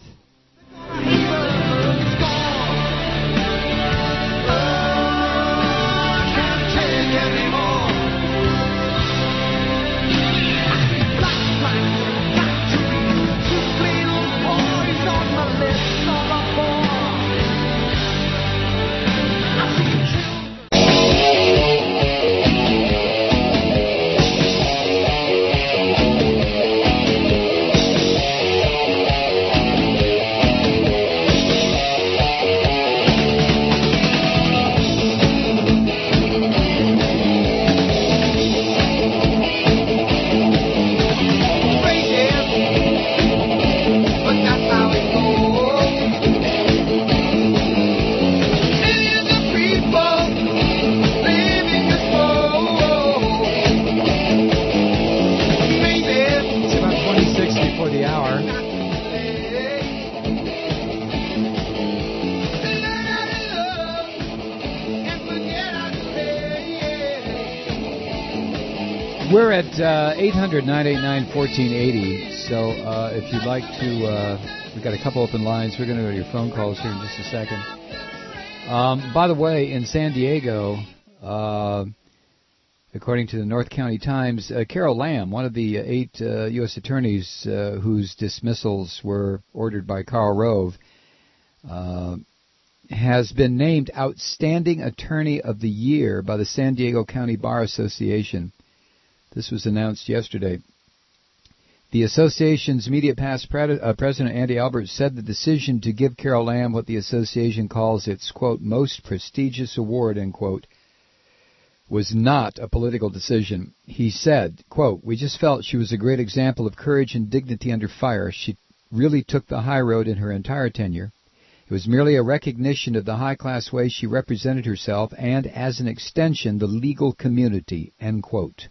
Speaker 1: We're at uh, eight hundred, nine eight nine, one four eight zero, so uh, if you'd like to, uh, we've got a couple open lines. We're going to go to your phone calls here in just a second. Um, by the way, in San Diego, uh, according to the North County Times, uh, Carol Lam, one of the eight uh, U S attorneys uh, whose dismissals were ordered by Karl Rove, uh, has been named Outstanding Attorney of the Year by the San Diego County Bar Association. This was announced yesterday. The association's immediate past pre- uh, president, Andy Albert, said the decision to give Carol Lam what the association calls its, quote, most prestigious award, end quote, was not a political decision. He said, quote, we just felt she was a great example of courage and dignity under fire. She really took the high road in her entire tenure. It was merely a recognition of the high-class way she represented herself and, as an extension, the legal community, end quote.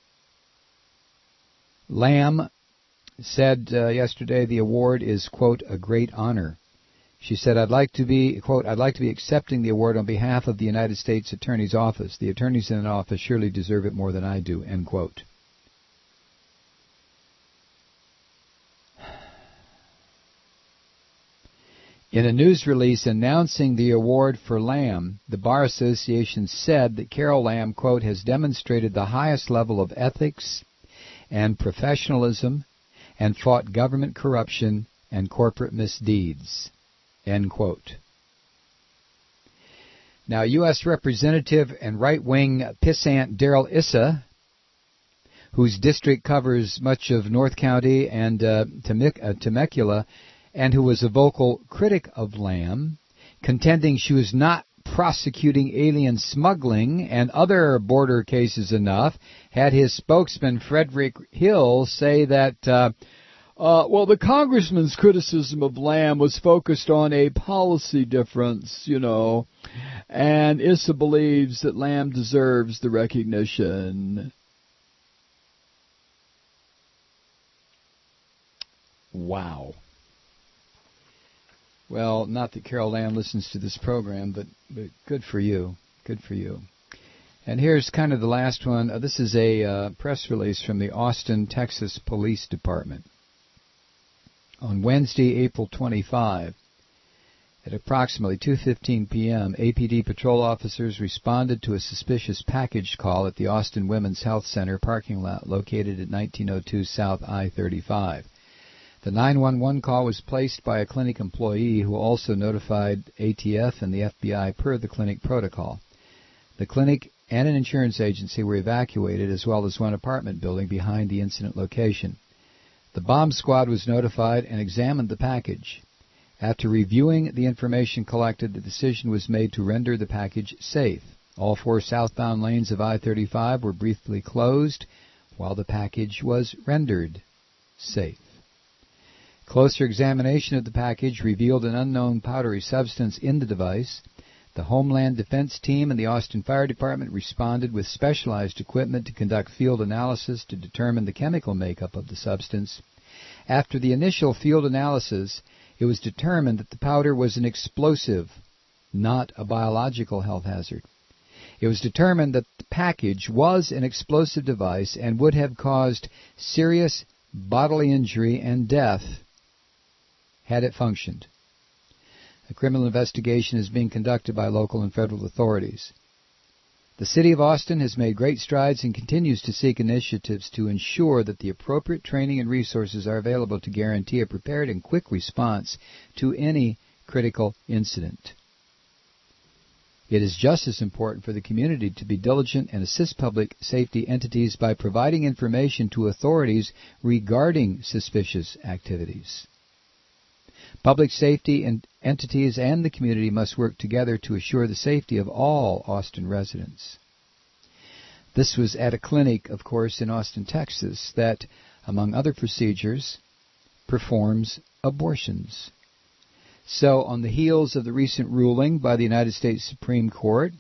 Speaker 1: Lam said uh, yesterday the award is, quote, a great honor. She said, I'd like to be, quote, I'd like to be accepting the award on behalf of the United States Attorney's Office. The attorneys in office surely deserve it more than I do, end quote. In a news release announcing the award for Lam, the Bar Association said that Carol Lam, quote, has demonstrated the highest level of ethics and professionalism and fought government corruption and corporate misdeeds, end quote. Now, U S Representative and right-wing pissant Darrell Issa, whose district covers much of North County and uh, Temecula, and who was a vocal critic of Lam, contending she was not prosecuting alien smuggling and other border cases enough, had his spokesman, Frederick Hill, say that, uh, uh, well, the congressman's criticism of Lam was focused on a policy difference, you know, and Issa believes that Lam deserves the recognition. Wow. Well, not that Carol Lam listens to this program, but, but good for you. Good for you. And here's kind of the last one. Uh, this is a uh, press release from the Austin, Texas Police Department. On Wednesday, April twenty-fifth, at approximately two fifteen p.m., A P D patrol officers responded to a suspicious package call at the Austin Women's Health Center parking lot located at nineteen oh two South I thirty-five. The nine one one call was placed by a clinic employee who also notified A T F and the F B I per the clinic protocol. The clinic and an insurance agency were evacuated, as well as one apartment building behind the incident location. The bomb squad was notified and examined the package. After reviewing the information collected, the decision was made to render the package safe. All four southbound lanes of I thirty-five were briefly closed while the package was rendered safe. Closer examination of the package revealed an unknown powdery substance in the device. The Homeland Defense Team and the Austin Fire Department responded with specialized equipment to conduct field analysis to determine the chemical makeup of the substance. After the initial field analysis, it was determined that the powder was an explosive, not a biological health hazard. It was determined that the package was an explosive device and would have caused serious bodily injury and death had it functioned. A criminal investigation is being conducted by local and federal authorities. The City of Austin has made great strides and continues to seek initiatives to ensure that the appropriate training and resources are available to guarantee a prepared and quick response to any critical incident. It is just as important for the community to be diligent and assist public safety entities by providing information to authorities regarding suspicious activities. Public safety and entities and the community must work together to assure the safety of all Austin residents. This was at a clinic, of course, in Austin, Texas, that, among other procedures, performs abortions. So, on the heels of the recent ruling by the United States Supreme Court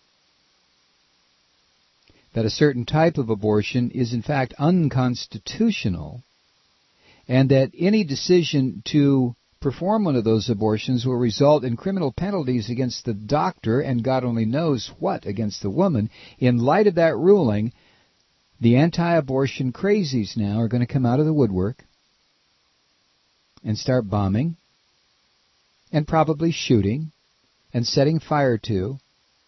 Speaker 1: that a certain type of abortion is in fact unconstitutional, and that any decision to perform one of those abortions will result in criminal penalties against the doctor and God only knows what against the woman, in light of that ruling, The anti-abortion crazies now are going to come out of the woodwork and start bombing and probably shooting and setting fire to.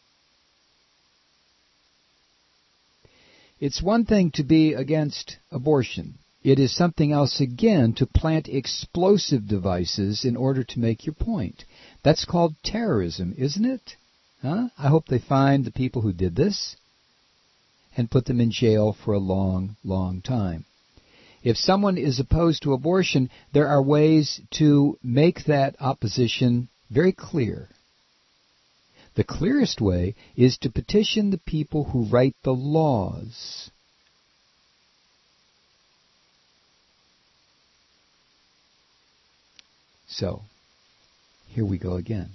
Speaker 1: It's one thing to be against abortion. It is something else again to plant explosive devices in order to make your point. That's called terrorism, isn't it? Huh? I hope they find the people who did this and put them in jail for a long, long time. If someone is opposed to abortion, there are ways to make that opposition very clear. The clearest way is to petition the people who write the laws. So, here we go again.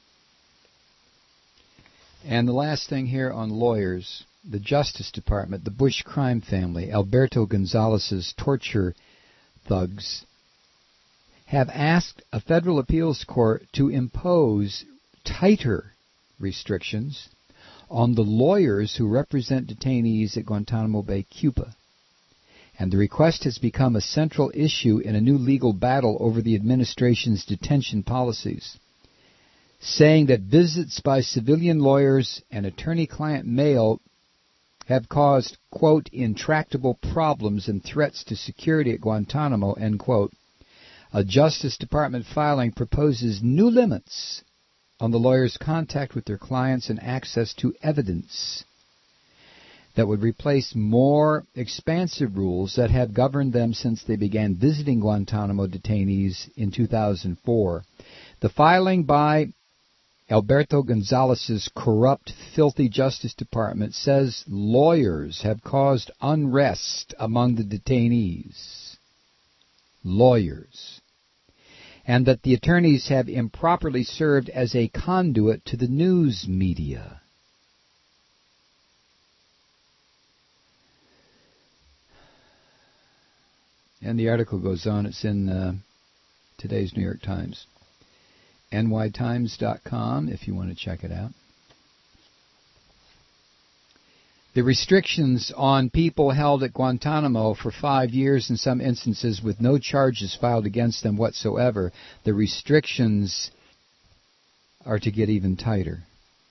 Speaker 1: And the last thing here on lawyers, the Justice Department, the Bush crime family, Alberto Gonzalez's torture thugs, have asked a federal appeals court to impose tighter restrictions on the lawyers who represent detainees at Guantanamo Bay, Cuba. And the request has become a central issue in a new legal battle over the administration's detention policies, saying that visits by civilian lawyers and attorney-client mail have caused, quote, intractable problems and threats to security at Guantanamo, end quote. A Justice Department filing proposes new limits on the lawyers' contact with their clients and access to evidence that would replace more expansive rules that have governed them since they began visiting Guantanamo detainees in two thousand four. The filing by Alberto Gonzalez's corrupt, filthy Justice Department says lawyers have caused unrest among the detainees. Lawyers. And that the attorneys have improperly served as a conduit to the news media. And the article goes on. It's in uh, today's New York Times. N Y Times dot com if you want to check it out. The restrictions on people held at Guantanamo for five years in some instances with no charges filed against them whatsoever, the restrictions are to get even tighter.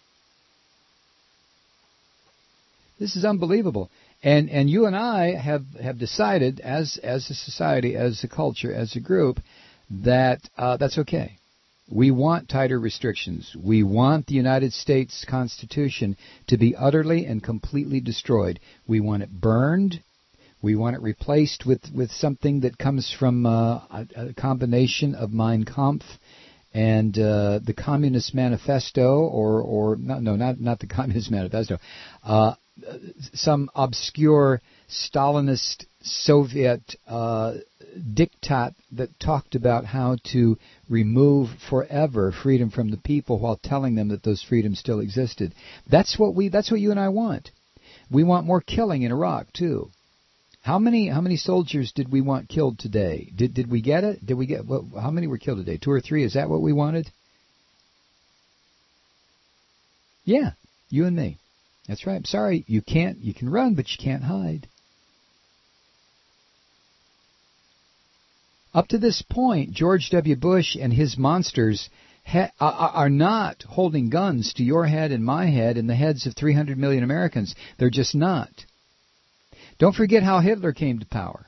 Speaker 1: This is unbelievable. And and you and I have, have decided as as a society, as a culture, as a group, that uh, that's okay. We want tighter restrictions. We want the United States Constitution to be utterly and completely destroyed. We want it burned. We want it replaced with, with something that comes from uh, a, a combination of Mein Kampf and uh, the Communist Manifesto, or or no, no not not the Communist Manifesto, uh, some obscure Stalinist Soviet uh, diktat that talked about how to remove forever freedom from the people while telling them that those freedoms still existed. That's what we. That's what you and I want. We want more killing in Iraq too. How many how many soldiers did we want killed today? Did did we get it? Did we get? Well, how many were killed today? Two or three? Is that what we wanted? Yeah, you and me. That's right. I'm sorry, you can't. You can run, but you can't hide. Up to this point, George W. Bush and his monsters ha- are not holding guns to your head and my head and the heads of three hundred million Americans. They're just not. Don't forget how Hitler came to power.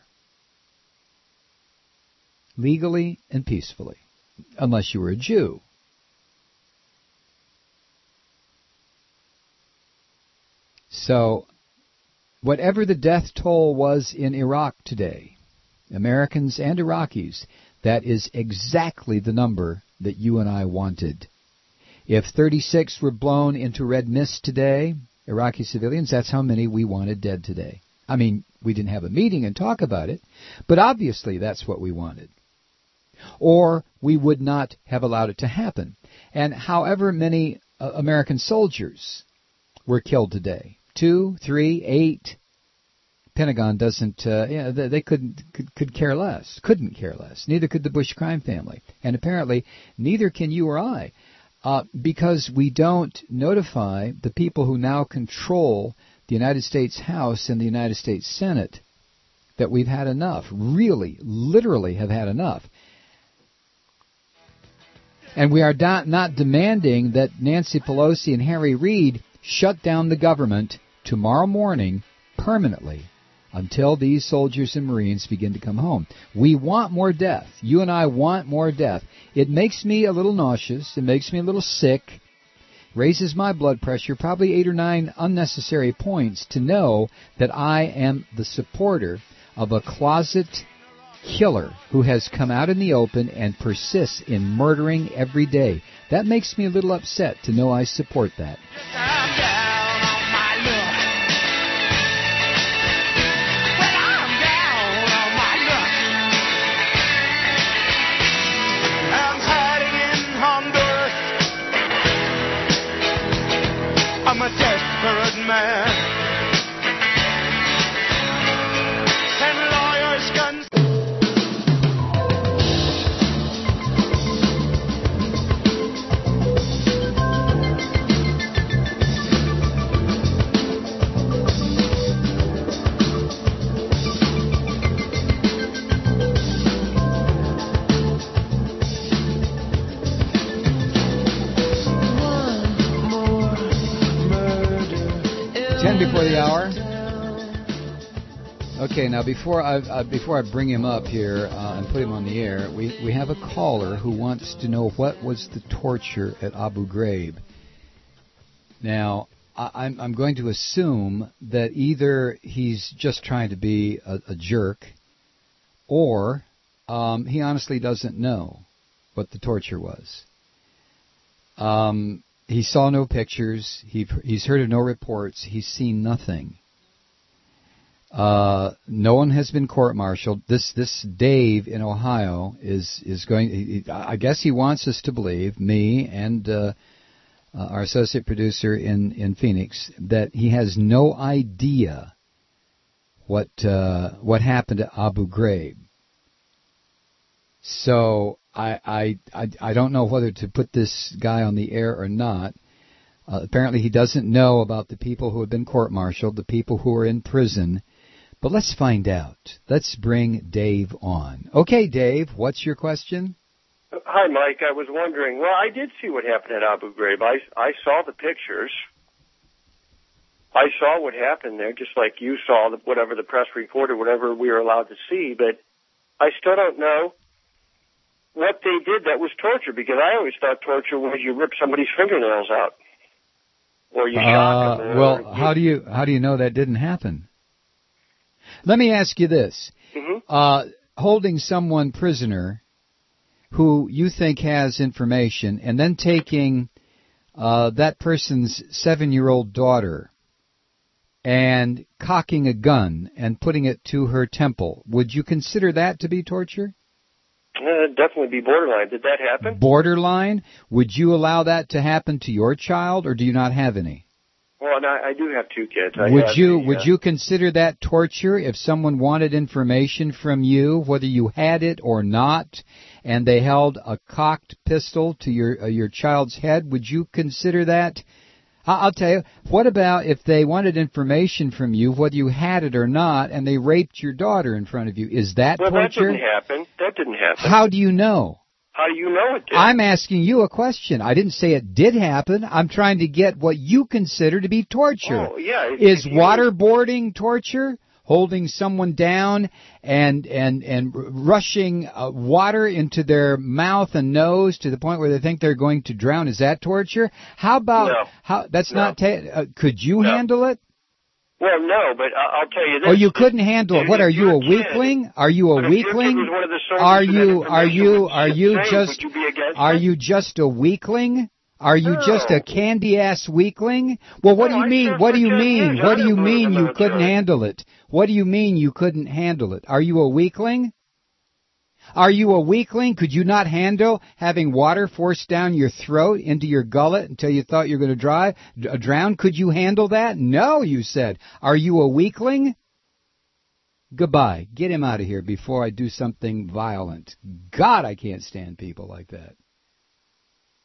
Speaker 1: Legally and peacefully. Unless you were a Jew. So, whatever the death toll was in Iraq today, Americans and Iraqis, that is exactly the number that you and I wanted. If thirty-six were blown into red mist today, Iraqi civilians, that's how many we wanted dead today. I mean, we didn't have a meeting and talk about it, but obviously that's what we wanted. Or we would not have allowed it to happen. And however many uh, American soldiers were killed today, two, three, eight, Pentagon doesn't, uh, yeah, they, they couldn't, could, could care less, couldn't care less. Neither could the Bush crime family. And apparently, neither can you or I, uh, because we don't notify the people who now control the United States House and the United States Senate that we've had enough, really, literally have had enough. And we are not, not demanding that Nancy Pelosi and Harry Reid shut down the government tomorrow morning permanently until these soldiers and Marines begin to come home. We want more death. You and I want more death. It makes me a little nauseous. It makes me a little sick. Raises my blood pressure, probably eight or nine unnecessary points, to know that I am the supporter of a closet killer who has come out in the open and persists in murdering every day. That makes me a little upset to know I support that.
Speaker 3: I'm a desperate man. And lawyers can...
Speaker 1: Ten before the hour. Okay, now before I uh, before I bring him up here uh, and put him on the air, we, we have a caller who wants to know what was the torture at Abu Ghraib. Now, I, I'm I'm going to assume that either he's just trying to be a, a jerk, or um, he honestly doesn't know what the torture was. Um. He saw no pictures. He, he's heard of no reports. He's seen nothing. Uh, no one has been court-martialed. This this Dave in Ohio is is going. He, I guess he wants us to believe, me and uh, uh, our associate producer in, in Phoenix, that he has no idea what uh, what happened at Abu Ghraib. So I, I, I, I don't know whether to put this guy on the air or not. Uh, apparently he doesn't know about the people who have been court-martialed, the people who are in prison. But let's find out. Let's bring Dave on. Okay, Dave, what's your question?
Speaker 12: Hi, Mike. I was wondering, well, I did see what happened at Abu Ghraib. I, I saw the pictures. I saw what happened there, just like you saw the, whatever the press reported, whatever we were allowed to see. But I still don't know what they did that was torture, because I always thought torture was you rip somebody's fingernails out, or you shot them.
Speaker 1: Uh, well, how do you how do you know that didn't happen? Let me ask you this:
Speaker 12: mm-hmm.
Speaker 1: uh, holding someone prisoner who you think has information, and then taking uh, that person's seven-year-old daughter and cocking a gun and putting it to her temple, would you consider that to be torture?
Speaker 12: Uh, definitely be borderline. Did that happen?
Speaker 1: Borderline? Would you allow that to happen to your child, or do you not have any?
Speaker 12: Well, and I, I do have two kids. I
Speaker 1: would
Speaker 12: have
Speaker 1: you
Speaker 12: the,
Speaker 1: would
Speaker 12: uh,
Speaker 1: you consider that torture if someone wanted information from you, whether you had it or not, and they held a cocked pistol to your uh, your child's head? Would you consider that? I'll tell you, what about if they wanted information from you, whether you had it or not, and they raped your daughter in front of you? Is that
Speaker 12: well,
Speaker 1: torture?
Speaker 12: Well, that didn't happen. That didn't happen.
Speaker 1: How do you know?
Speaker 12: How do you know it did?
Speaker 1: I'm asking you a question. I didn't say it did happen. I'm trying to get what you consider to be torture.
Speaker 12: Oh, yeah. It,
Speaker 1: Is
Speaker 12: it,
Speaker 1: waterboarding torture? Holding someone down and and and rushing uh, water into their mouth and nose to the point where they think they're going to drown, is that torture? How about
Speaker 12: no.
Speaker 1: how that's
Speaker 12: no.
Speaker 1: not ta- uh, could you
Speaker 12: no.
Speaker 1: handle it?
Speaker 12: Well, no, but I- I'll tell you this.
Speaker 1: Oh, you couldn't handle it. What are you, a weakling? Are you a weakling? Are you are you are you just are you just a weakling? Are you
Speaker 12: no.
Speaker 1: just a candy-ass weakling? Well, what
Speaker 12: no,
Speaker 1: do you
Speaker 12: I
Speaker 1: mean? What do you mean?
Speaker 12: Years.
Speaker 1: What do you mean you
Speaker 12: military.
Speaker 1: couldn't handle it? What do you mean you couldn't handle it? Are you a weakling? Are you a weakling? Could you not handle having water forced down your throat into your gullet until you thought you were going to dry, d- drown? Could you handle that? No, you said. Are you a weakling? Goodbye. Get him out of here before I do something violent. God, I can't stand people like that.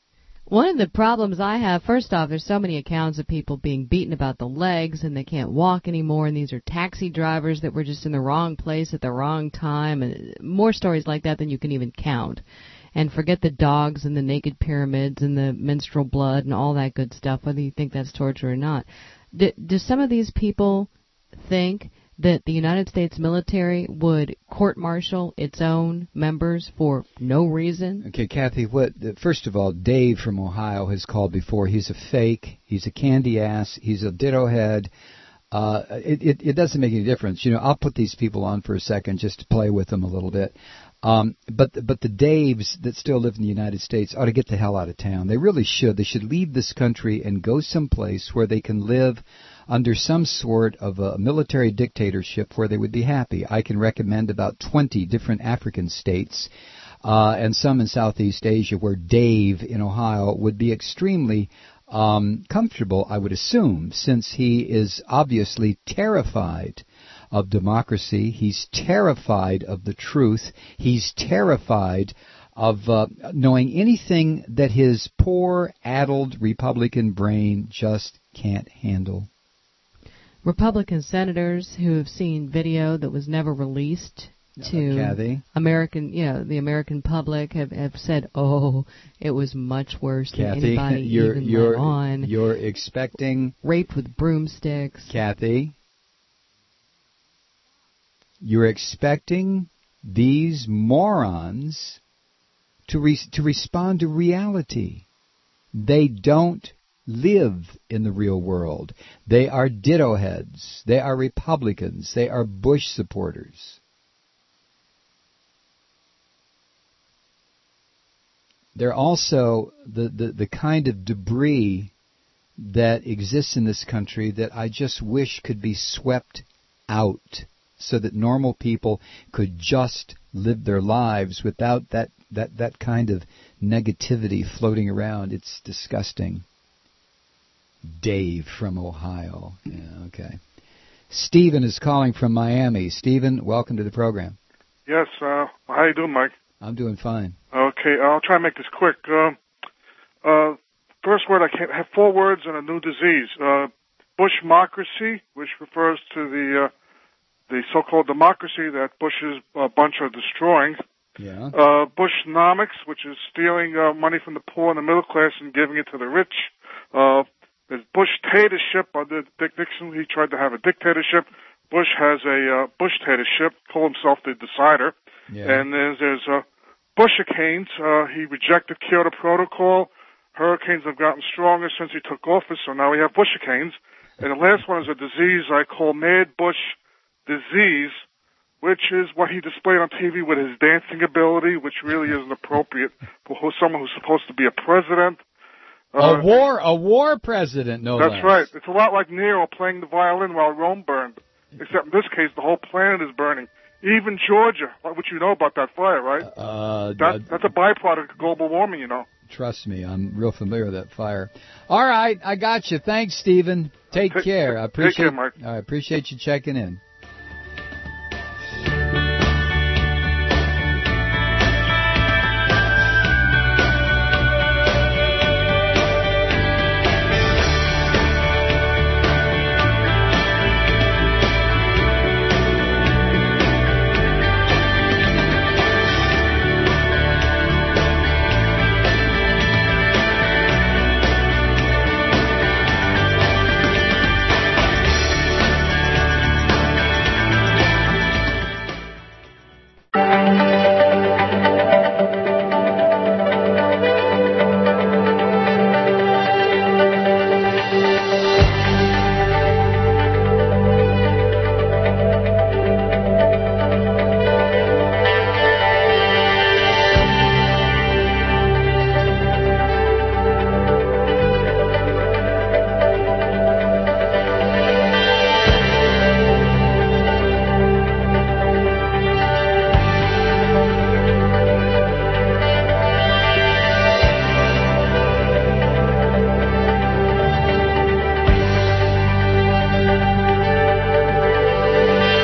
Speaker 2: One of the problems I have, first off, there's so many accounts of people being beaten about the legs and they can't walk anymore, and these are taxi drivers that were just in the wrong place at the wrong time, and more stories like that than you can even count. And forget the dogs and the naked pyramids and the menstrual blood and all that good stuff, whether you think that's torture or not. Do, do some of these people think that the United States military would court-martial its own members for no reason?
Speaker 1: Okay, Kathy, what? First of all, Dave from Ohio has called before. He's a fake. He's a candy ass. He's a ditto head. Uh, it, it, it doesn't make any difference. You know, I'll put these people on for a second just to play with them a little bit. Um, but but the Daves that still live in the United States ought to get the hell out of town. They really should. They should leave this country and go someplace where they can live under some sort of a military dictatorship where they would be happy. I can recommend about twenty different African states uh, and some in Southeast Asia where Dave in Ohio would be extremely um, comfortable, I would assume, since he is obviously terrified of democracy. He's terrified of the truth. He's terrified of uh, knowing anything that his poor, addled Republican brain just can't handle.
Speaker 2: Republican senators who have seen video that was never released to
Speaker 1: Kathy?
Speaker 2: American, you know, the American public have, have said, "Oh, it was much worse
Speaker 1: Kathy,
Speaker 2: than anybody
Speaker 1: you're,
Speaker 2: even
Speaker 1: you're,
Speaker 2: let on."
Speaker 1: You're expecting
Speaker 2: raped with broomsticks.
Speaker 1: Kathy, you're expecting these morons to re- to respond to reality. They don't live in the real world. They are ditto heads. They are Republicans. They are Bush supporters. They're also the, the, the kind of debris that exists in this country that I just wish could be swept out so that normal people could just live their lives without that, that, that kind of negativity floating around. It's disgusting. Dave from Ohio. Yeah, okay. Stephen is calling from Miami. Stephen, welcome to the program.
Speaker 13: Yes, uh, how you doing, Mike?
Speaker 1: I'm doing fine.
Speaker 13: Okay, I'll try to make this quick. Uh, uh, first word, I can't have four words and a new disease. Uh, Bushmocracy, which refers to the uh, the so-called democracy that Bush's uh, bunch are destroying.
Speaker 1: Yeah.
Speaker 13: Uh, Bushnomics, which is stealing uh, money from the poor and the middle class and giving it to the rich. Uh, There's Bush-tatorship under Dick Nixon. He tried to have a dictatorship. Bush has a uh, Bush-tatorship, called himself the decider.
Speaker 1: Yeah.
Speaker 13: And there's, there's uh, Bushicanes. Uh, he rejected Kyoto Protocol. Hurricanes have gotten stronger since he took office, so now we have Bushicanes. And the last one is a disease I call Mad Bush disease, which is what he displayed on T V with his dancing ability, which really isn't appropriate for who, someone who's supposed to be a president.
Speaker 1: Uh, a war, a war president, no less.
Speaker 13: That's right. It's a lot like Nero playing the violin while Rome burned, except in this case, the whole planet is burning. Even Georgia, what you know about that fire, right?
Speaker 1: Uh,
Speaker 13: that, that's a byproduct of global warming, you know.
Speaker 1: Trust me, I'm real familiar with that fire. All right, I got you. Thanks, Stephen. Take, take care. I appreciate.
Speaker 13: Take care, Mark.
Speaker 1: I appreciate you checking in.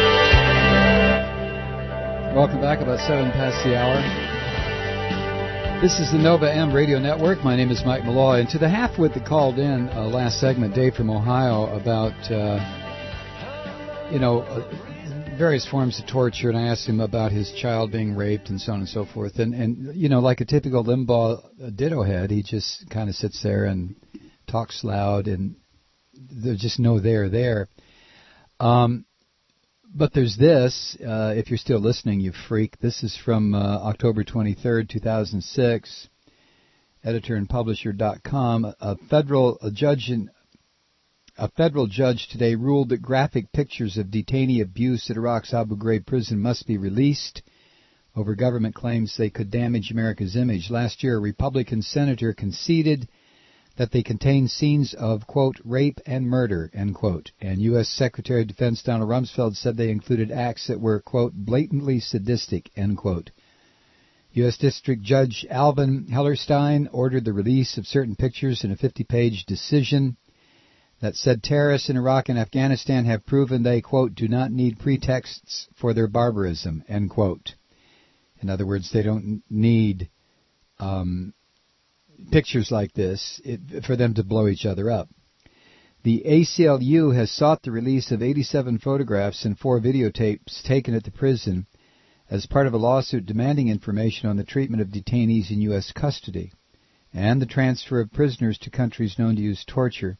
Speaker 1: Seven past the hour. This is the Nova M Radio Network. My name is Mike Malloy. And to the halfwit that called in uh, last segment, Dave from Ohio, about, uh, you know, uh, various forms of torture, and I asked him about his child being raped and so on and so forth. And, and you know, like a typical Limbaugh ditto head, he just kind of sits there and talks loud, and there's just no there there. Um, but there's this, uh, if you're still listening, you freak. This is from uh, October twenty-third, two thousand six, editor and publisher dot com. A federal a judge in, a federal judge today ruled that graphic pictures of detainee abuse at Iraq's Abu Ghraib prison must be released over government claims they could damage America's image. Last year, a Republican senator conceded that they contain scenes of, quote, rape and murder, end quote. And U S Secretary of Defense Donald Rumsfeld said they included acts that were, quote, blatantly sadistic, end quote. U S District Judge Alvin Hellerstein ordered the release of certain pictures in a fifty-page decision that said terrorists in Iraq and Afghanistan have proven they, quote, do not need pretexts for their barbarism, end quote. In other words, they don't need um pictures like this it, for them to blow each other up. The A C L U has sought the release of eighty-seven photographs and four videotapes taken at the prison as part of a lawsuit demanding information on the treatment of detainees in U S custody and the transfer of prisoners to countries known to use torture.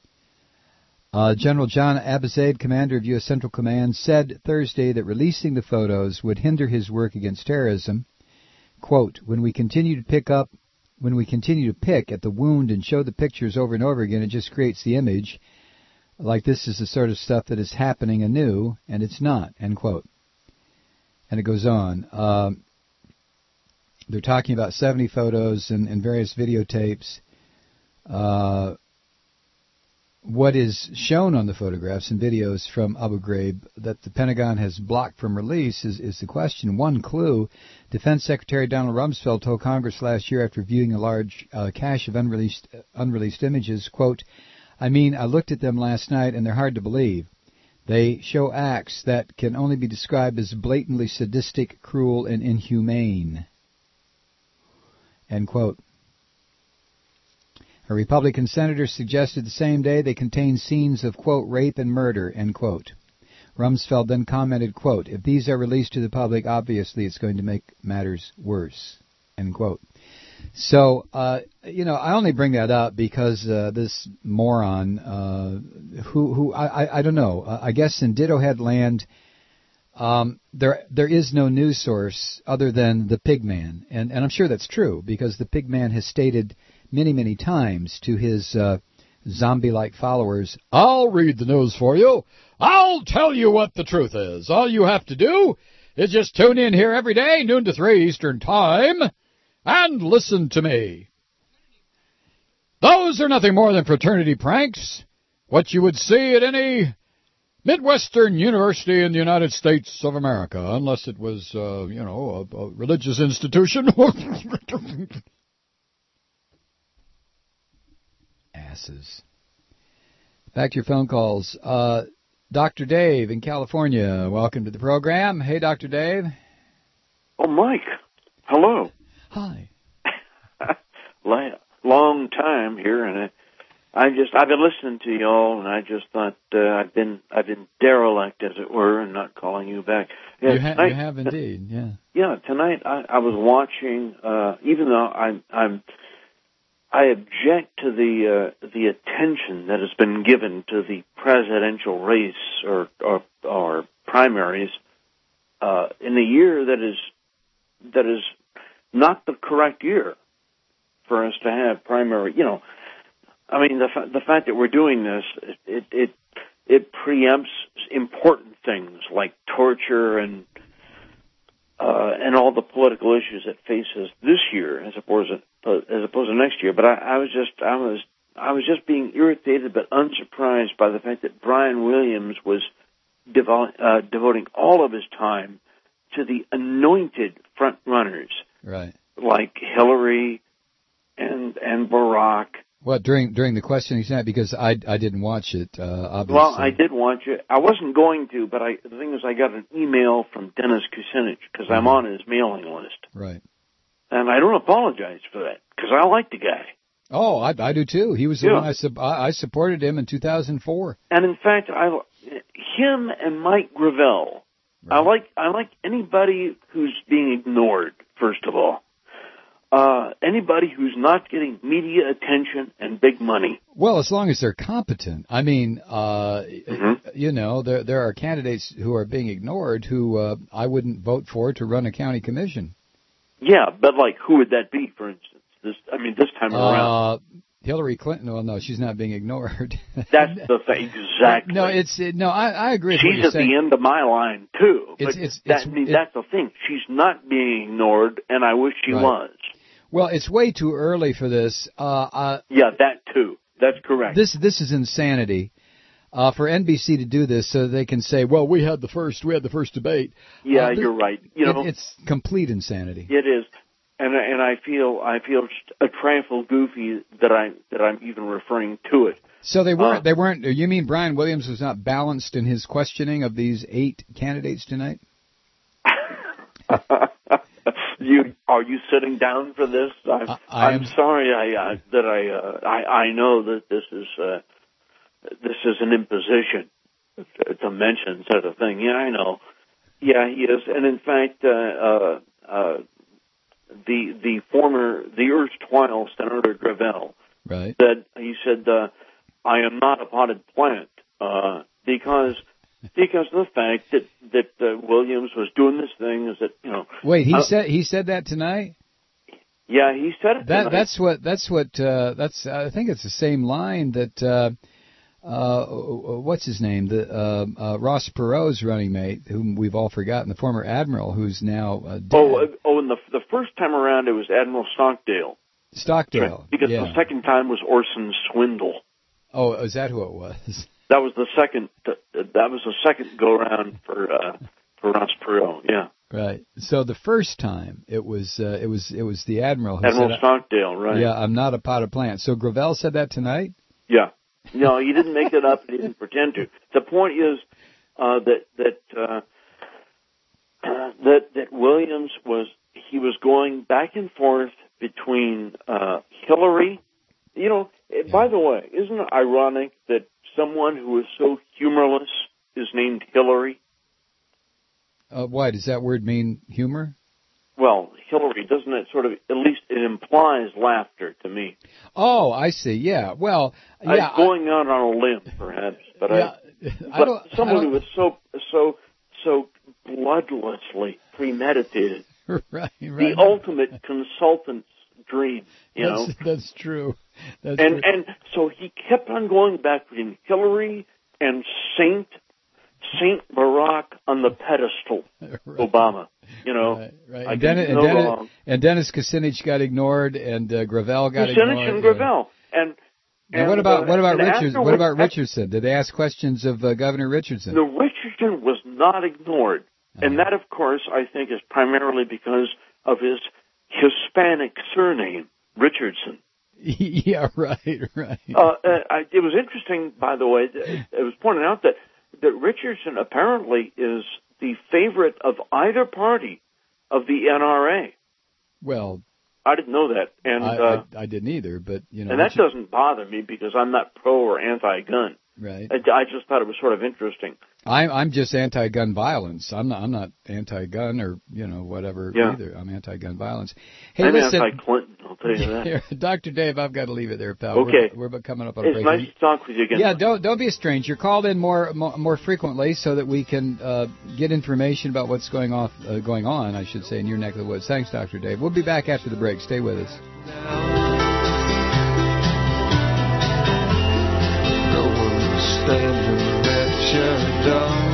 Speaker 1: Uh, General John Abizaid, commander of U S Central Command, said Thursday that releasing the photos would hinder his work against terrorism. Quote, when we continue to pick up When we continue to pick at the wound and show the pictures over and over again, it just creates the image like this is the sort of stuff that is happening anew, and it's not, end quote. And it goes on. Um, they're talking about seventy photos and, and various videotapes. Uh, what is shown on the photographs and videos from Abu Ghraib that the Pentagon has blocked from release is, is the question. One clue, Defense Secretary Donald Rumsfeld told Congress last year after viewing a large uh, cache of unreleased uh, unreleased images, quote, I mean, I looked at them last night and they're hard to believe. They show acts that can only be described as blatantly sadistic, cruel, and inhumane, end quote. A Republican senator suggested the same day they contain scenes of, quote, rape and murder, end quote. Rumsfeld then commented, quote, if these are released to the public, obviously it's going to make matters worse, end quote. So, uh, you know, I only bring that up because uh, this moron, uh, who, who I, I don't know, uh, I guess in Ditto Head land, um, there there is no news source other than the Pigman. And, and I'm sure that's true because the Pigman has stated many, many times to his uh, zombie-like followers, I'll read the news for you. I'll tell you what the truth is. All you have to do is just tune in here every day, noon to three Eastern Time, and listen to me. Those are nothing more than fraternity pranks, what you would see at any Midwestern university in the United States of America, unless it was, uh, you know, a, a religious institution. Asses. Back to your phone calls. Uh, Doctor Dave in California, welcome to the program. Hey, Doctor Dave.
Speaker 14: Oh, Mike. Hello.
Speaker 1: Hi.
Speaker 14: Long time here, and I, I just I've been listening to y'all, and I just thought uh, I've been I've been derelict, as it were, and not calling you back. Yeah,
Speaker 1: you, ha-
Speaker 14: tonight,
Speaker 1: you have indeed, yeah.
Speaker 14: Yeah, tonight I, I was watching. Uh, even though I'm I'm. I object to the uh, the attention that has been given to the presidential race or or, or primaries uh, in a year that is that is not the correct year for us to have primary. You know, I mean the fa- the fact that we're doing this it it it preempts important things like torture and. Uh, and all the political issues it faces this year, as opposed to, uh, as opposed to next year. But I, I was just, I was, I was just being irritated, but unsurprised by the fact that Brian Williams was devo- uh, devoting all of his time to the anointed front runners,
Speaker 1: right?
Speaker 14: Like Hillary and and Barack.
Speaker 1: What, during during the questioning tonight? Because I, I didn't watch it, uh, obviously.
Speaker 14: Well, I did watch it. I wasn't going to, but I, the thing is I got an email from Dennis Kucinich, because mm-hmm. I'm on his mailing list.
Speaker 1: Right.
Speaker 14: and I don't apologize for that because I like the guy.
Speaker 1: Oh, I, I do too. He was the
Speaker 14: Yeah.
Speaker 1: one I, sub, I I supported him in two thousand four.
Speaker 14: And in fact, I him and Mike Gravel. I like I like anybody who's being ignored. First of all, uh, anybody who's not getting media attention and big money.
Speaker 1: Well, as long as they're competent. I mean, uh,
Speaker 14: Mm-hmm.
Speaker 1: you know, there there are candidates who are being ignored who uh, I wouldn't vote for to run a county commission.
Speaker 14: Yeah, but like, who would that be, for instance? This, I mean, this time around.
Speaker 1: Uh, Hillary Clinton. Well, no, she's not being ignored.
Speaker 14: That's the thing, exactly.
Speaker 1: No, it's it, no. I, I agree. With
Speaker 14: She's
Speaker 1: what you're
Speaker 14: at
Speaker 1: saying.
Speaker 14: the end of my line too.
Speaker 1: It's-
Speaker 14: but
Speaker 1: it's-
Speaker 14: that,
Speaker 1: it's-
Speaker 14: I mean,
Speaker 1: it-
Speaker 14: that's the thing. She's not being ignored, and I wish she
Speaker 1: Right.
Speaker 14: was.
Speaker 1: Well, it's way too early for this. Uh, uh,
Speaker 14: Yeah, that too. That's correct.
Speaker 1: This this is insanity. Uh, for N B C to do this so they can say, well, we had the first, we had the first debate.
Speaker 14: Yeah,
Speaker 1: Uh,
Speaker 14: you're right. You
Speaker 1: it-
Speaker 14: know,
Speaker 1: it's complete insanity.
Speaker 14: it is, and and I feel I feel just a trifle goofy that I that I'm even referring to it.
Speaker 1: So they weren't.
Speaker 14: Uh,
Speaker 1: they weren't. You mean Brian Williams was not balanced in his questioning of these eight candidates tonight?
Speaker 14: You are you sitting down for this? I'm,
Speaker 1: I- I
Speaker 14: I'm
Speaker 1: am-
Speaker 14: sorry I, uh, that I, uh, I I know that this is uh, this is an imposition to, to mention such a thing. Yeah, I know. Yeah, he is, and in fact, uh, uh, uh, the the former the erstwhile Senator Gravel
Speaker 1: Right.
Speaker 14: said he said uh, I am not a potted plant uh, because. Because of the fact that that uh, Williams was doing this thing, is that you know?
Speaker 1: Wait, he
Speaker 14: uh,
Speaker 1: said he said that tonight.
Speaker 14: Yeah, he said it.
Speaker 1: That
Speaker 14: tonight.
Speaker 1: that's what that's what uh, that's. I think it's the same line that uh, uh, what's his name, the uh, uh, Ross Perot's running mate, whom we've all forgotten, the former admiral who's now uh, dead.
Speaker 14: Oh, uh, oh, and the the first time around it was Admiral Stockdale.
Speaker 1: Stockdale.
Speaker 14: Because
Speaker 1: yeah.
Speaker 14: the second time was Orson Swindle.
Speaker 1: Oh, is that who it was?
Speaker 14: That was the second. Uh, that was the second go around for uh, for Ross Perot. Yeah,
Speaker 1: Right. So the first time it was uh, it was it was the admiral who
Speaker 14: Admiral
Speaker 1: said,
Speaker 14: Stockdale, right?
Speaker 1: Yeah, I'm not a potted plant. So Gravel said that tonight.
Speaker 14: Yeah. No, he didn't make it up. He didn't pretend to. The point is uh, that that uh, that that Williams was he was going back and forth between uh, Hillary. You know, yeah. By the way, isn't it ironic that someone who is so humorless is named Hillary?
Speaker 1: Uh, why does that word mean humor?
Speaker 14: Well, Hillary, doesn't it sort of, at least it implies laughter to me.
Speaker 1: Oh, I see. Yeah. Well, yeah.
Speaker 14: I'm going out on a limb, perhaps, but
Speaker 1: yeah,
Speaker 14: I,
Speaker 1: I don't,
Speaker 14: but someone
Speaker 1: I don't,
Speaker 14: who is so so so bloodlessly premeditated.
Speaker 1: Right, right.
Speaker 14: The ultimate consultant's dream, you
Speaker 1: that's,
Speaker 14: know.
Speaker 1: That's true. That's
Speaker 14: and
Speaker 1: true.
Speaker 14: and so he kept on going back between Hillary and Saint Saint Barack on the pedestal, right. Obama. You know,
Speaker 1: right, right.
Speaker 14: I
Speaker 1: And, Dennis,
Speaker 14: no
Speaker 1: and, Dennis,
Speaker 14: wrong.
Speaker 1: and Dennis Kucinich got ignored, and uh, Gravel got
Speaker 14: Kucinich
Speaker 1: ignored.
Speaker 14: and Gravel, and
Speaker 1: and,
Speaker 14: and
Speaker 1: what about
Speaker 14: uh,
Speaker 1: what about
Speaker 14: and
Speaker 1: Richards? What about
Speaker 14: after,
Speaker 1: Richardson? Did they ask questions of uh, Governor Richardson?
Speaker 14: The Richardson was not ignored,
Speaker 1: uh-huh.
Speaker 14: and that, of course, I think is primarily because of his Hispanic surname, Richardson.
Speaker 1: Yeah, right, right.
Speaker 14: Uh, uh, I, it was interesting, by the way. It was pointed out that that Richardson apparently is the favorite of either party of the N R A.
Speaker 1: Well,
Speaker 14: I didn't know that, and
Speaker 1: I,
Speaker 14: uh,
Speaker 1: I, I didn't either. But you know,
Speaker 14: and that
Speaker 1: Richard,
Speaker 14: doesn't bother me because I'm not pro or anti-gun.
Speaker 1: Right.
Speaker 14: I, I just thought it was sort of interesting.
Speaker 1: I'm I'm just anti-gun violence. I'm not I'm not anti-gun or you know whatever
Speaker 14: Yeah.
Speaker 1: either. I'm anti-gun violence. Hey,
Speaker 14: I'm
Speaker 1: listen,
Speaker 14: anti-Clinton. I'll tell you that.
Speaker 1: Here, Doctor Dave, I've got to leave it there, pal.
Speaker 14: Okay.
Speaker 1: We're, we're coming up on a
Speaker 14: It's
Speaker 1: break.
Speaker 14: nice to talk with you again.
Speaker 1: Yeah, don't don't be a stranger. Call in more more, more frequently so that we can uh, get information about what's going off uh, going on. I should say in your neck of the woods. Thanks, Doctor Dave. We'll be back after the break. Stay with us.
Speaker 3: No one's standing at your door.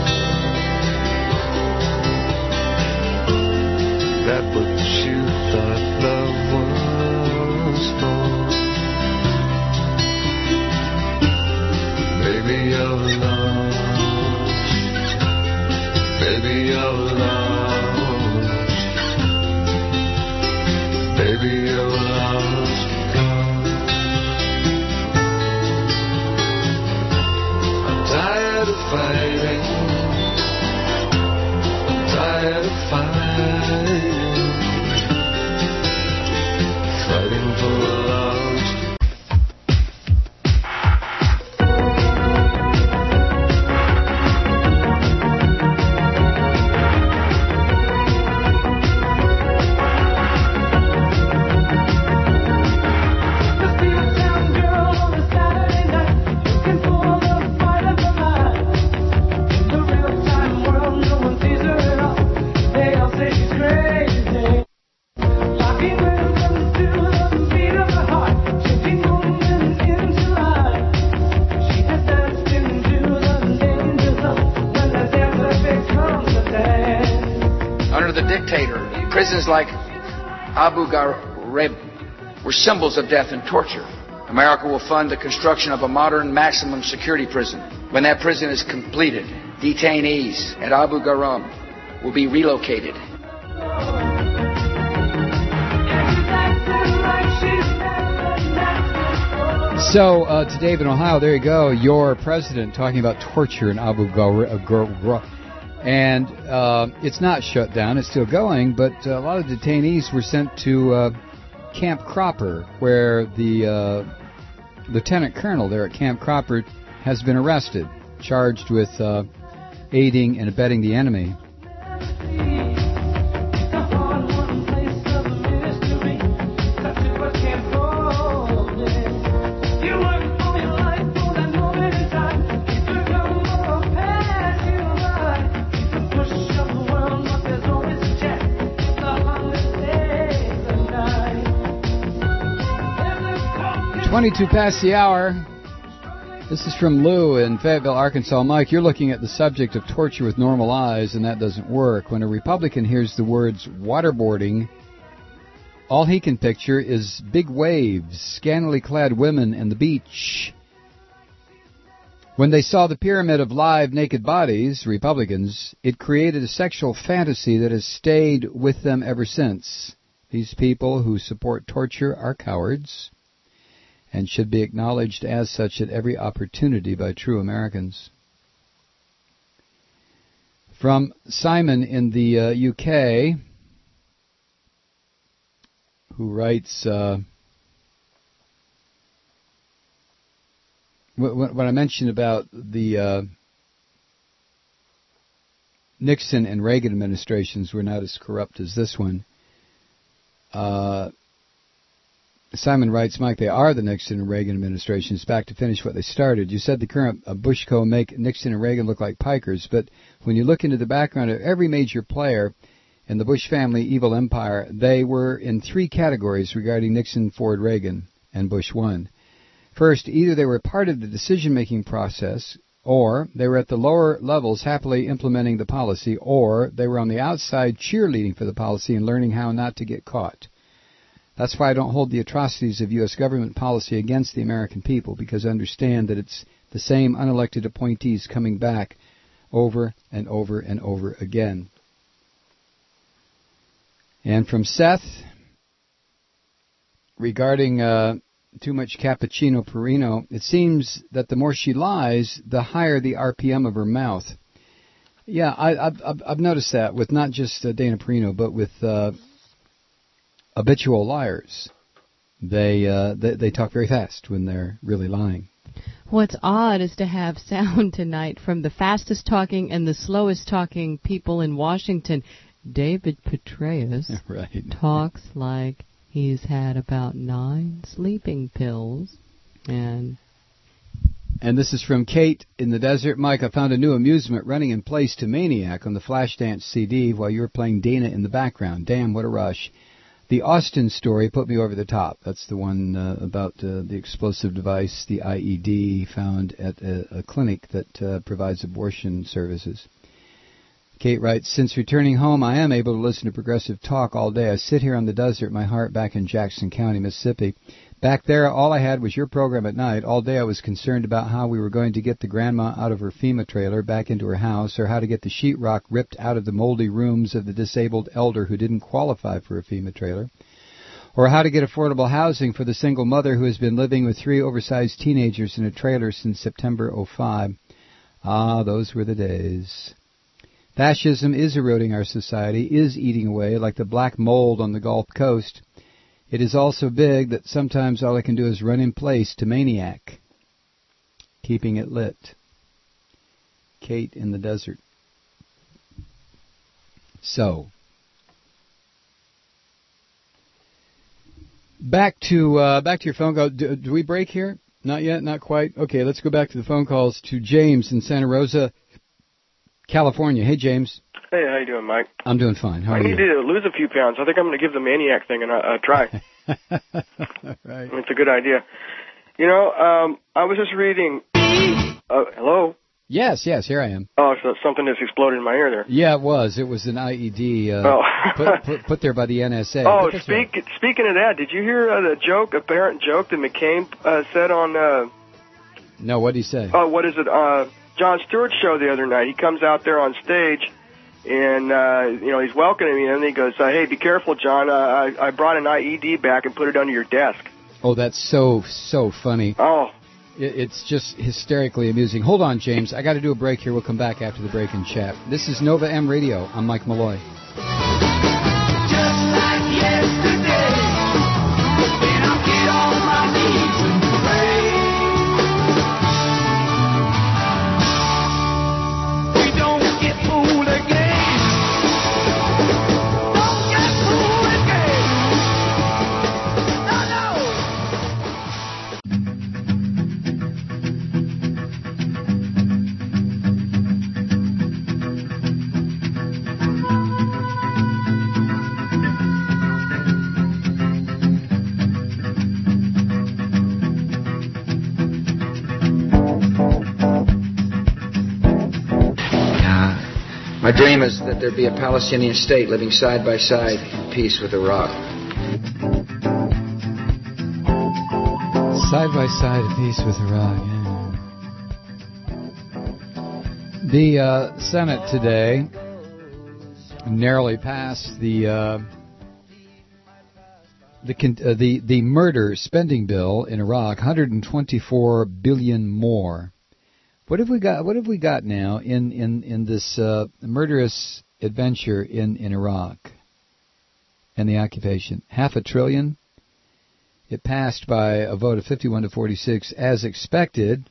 Speaker 3: That what you thought love was for. Maybe you're lost. Maybe you're lost. Maybe you're lost. I'm tired of fighting. I'm tired of fighting.
Speaker 4: dictator. Prisons like Abu Ghraib were symbols of death and torture. America will fund the construction of a modern maximum security prison. When that prison is completed, detainees at Abu Ghraib will be relocated.
Speaker 1: So, uh, to Dave in Ohio, there you go, your president talking about torture in Abu Ghraib. And uh, it's not shut down, it's still going, but uh, a lot of detainees were sent to uh, Camp Cropper, where the uh, lieutenant colonel there at Camp Cropper has been arrested, charged with uh, aiding and abetting the enemy. twenty-two past the hour. This is from Lou in Fayetteville, Arkansas. Mike, you're looking at the subject of torture with normal eyes, and that doesn't work. When a Republican hears the words waterboarding, all he can picture is big waves, scantily clad women, and the beach. When they saw the pyramid of live naked bodies, Republicans, it created a sexual fantasy that has stayed with them ever since. These people who support torture are cowards and should be acknowledged as such at every opportunity by true Americans. From Simon in the uh, U K, who writes, uh, when I mentioned about the uh, Nixon and Reagan administrations were not as corrupt as this one, uh, Simon writes, Mike, they are the Nixon and Reagan administrations. Back to finish what they started. You said the current uh, Bush co make Nixon and Reagan look like pikers, but when you look into the background of every major player in the Bush family evil empire, they were in three categories regarding Nixon, Ford, Reagan, and Bush one. First, either they were part of the decision-making process, or they were at the lower levels happily implementing the policy, or they were on the outside cheerleading for the policy and learning how not to get caught. That's why I don't hold the atrocities of U S government policy against the American people, because I understand that it's the same unelected appointees coming back over and over and over again. And from Seth, regarding uh, too much cappuccino Perino, it seems that the more she lies, the higher the R P M of her mouth. Yeah, I, I've, I've noticed that with not just uh, Dana Perino, but with Uh, habitual liars. They, uh, they they talk very fast when they're really lying.
Speaker 2: What's odd is to have sound tonight from the fastest talking and the slowest talking people in Washington. David Petraeus
Speaker 1: right.
Speaker 2: talks like he's had about nine sleeping pills. And
Speaker 1: and this is from Kate in the desert. Mike, I found a new amusement running in place to Maniac on the Flashdance C D while you were playing Dana in the background. Damn, what a rush. The Austin story put me over the top. That's the one uh, about uh, the explosive device, the I E D, found at a, a clinic that uh, provides abortion services. Kate writes, since returning home, I am able to listen to progressive talk all day. I sit here on the desert, my heart back in Jackson County, Mississippi. Back there, all I had was your program at night. All day I was concerned about how we were going to get the grandma out of her FEMA trailer back into her house, or how to get the sheetrock ripped out of the moldy rooms of the disabled elder who didn't qualify for a FEMA trailer, or how to get affordable housing for the single mother who has been living with three oversized teenagers in a trailer since September oh five. Ah, those were the days. Fascism is eroding our society, is eating away like the black mold on the Gulf Coast. It is all so big that sometimes all I can do is run in place to Maniac, keeping it lit. Kate in the desert. So, back to uh, back to your phone call. Do, do we break here? Not yet, not quite. Okay, let's go back to the phone calls to James in Santa Rosa, California. Hey, James.
Speaker 15: Hey, how you doing, Mike?
Speaker 1: I'm doing fine. How are
Speaker 15: I
Speaker 1: you?
Speaker 15: need to lose a few pounds. I think I'm going to give the Maniac thing a uh, try.
Speaker 1: Right.
Speaker 15: It's a good idea. You know, um, I was just reading. Uh, hello?
Speaker 1: Yes, yes, here I am.
Speaker 15: Oh, so something just exploded in my ear there.
Speaker 1: Yeah, it was. It was an I E D uh,
Speaker 15: oh.
Speaker 1: put, put, put there by the N S A.
Speaker 15: Oh, speak, right. Speaking of that, did you hear uh, the joke, apparent joke that McCain uh, said on... Uh,
Speaker 1: no, what did he say?
Speaker 15: Oh, what is it? Uh, Jon Stewart's show the other night. He comes out there on stage, and, uh, you know, he's welcoming me, and he goes, uh, hey, be careful, John. Uh, I, I brought an I E D back and put it under your desk.
Speaker 1: Oh, that's so, so funny.
Speaker 15: Oh.
Speaker 1: It's just hysterically amusing. Hold on, James. I got to do a break here. We'll come back after the break and chat. This is Nova M Radio. I'm Mike Malloy.
Speaker 10: Just like yesterday, when I get on my knees and pray. We don't get fooled again. Don't get fooled again. No, no.
Speaker 4: My dream is that there be a Palestinian state living side by side in peace with Iraq.
Speaker 1: Side by side in peace with Iraq, yeah. The uh, Senate today narrowly passed the uh, the, uh, the the murder spending bill in Iraq, one hundred twenty-four billion dollars more. What have we got? What have we got now in in in this uh, murderous adventure in, in Iraq and the occupation? Half a trillion. It passed by a vote of fifty-one to forty-six, as expected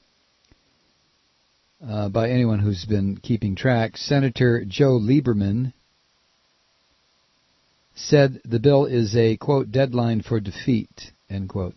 Speaker 1: uh, by anyone who's been keeping track. Senator Joe Lieberman said the bill is a, quote, deadline for defeat, end quote.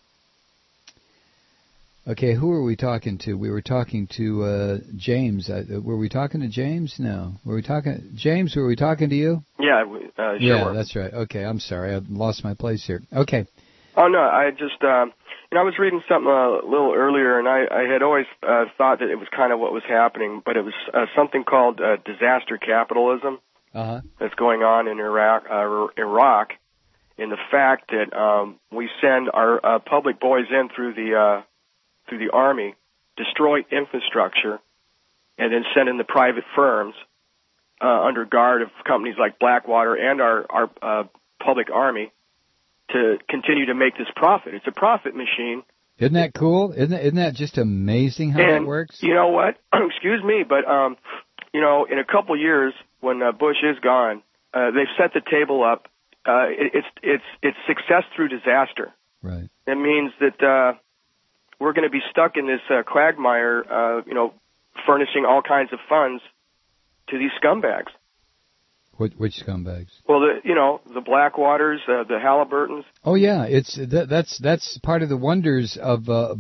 Speaker 1: Okay, who were we talking to? We were talking to uh, James. Uh, were we talking to James? No. Were we talking James? Were we talking to you?
Speaker 15: Yeah, uh, sure.
Speaker 1: Yeah, that's right. Okay, I'm sorry. I lost my place here. Okay.
Speaker 15: Oh no, I just um, you know I was reading something a little earlier, and I, I had always uh, thought that it was kind of what was happening, but it was uh, something called uh, disaster capitalism
Speaker 1: uh-huh.
Speaker 15: that's going on in Iraq. Uh, Iraq, in the fact that um, we send our uh, public boys in through the uh, through the Army, destroy infrastructure, and then send in the private firms uh, under guard of companies like Blackwater and our, our uh, public Army to continue to make this profit. It's a profit machine.
Speaker 1: Isn't that cool? Isn't that, isn't that just amazing how
Speaker 15: and
Speaker 1: that works?
Speaker 15: You know what? Excuse me, but, um, you know, in a couple years, when uh, Bush is gone, uh, they've set the table up. Uh, it, it's, it's, it's success through disaster.
Speaker 1: Right.
Speaker 15: That means that... Uh, we're going to be stuck in this uh, quagmire, uh, you know, furnishing all kinds of funds to these scumbags.
Speaker 1: Which, which scumbags?
Speaker 15: Well, the, you know, the Blackwaters, uh, the Halliburtons.
Speaker 1: Oh yeah, it's that, that's that's part of the wonders of uh,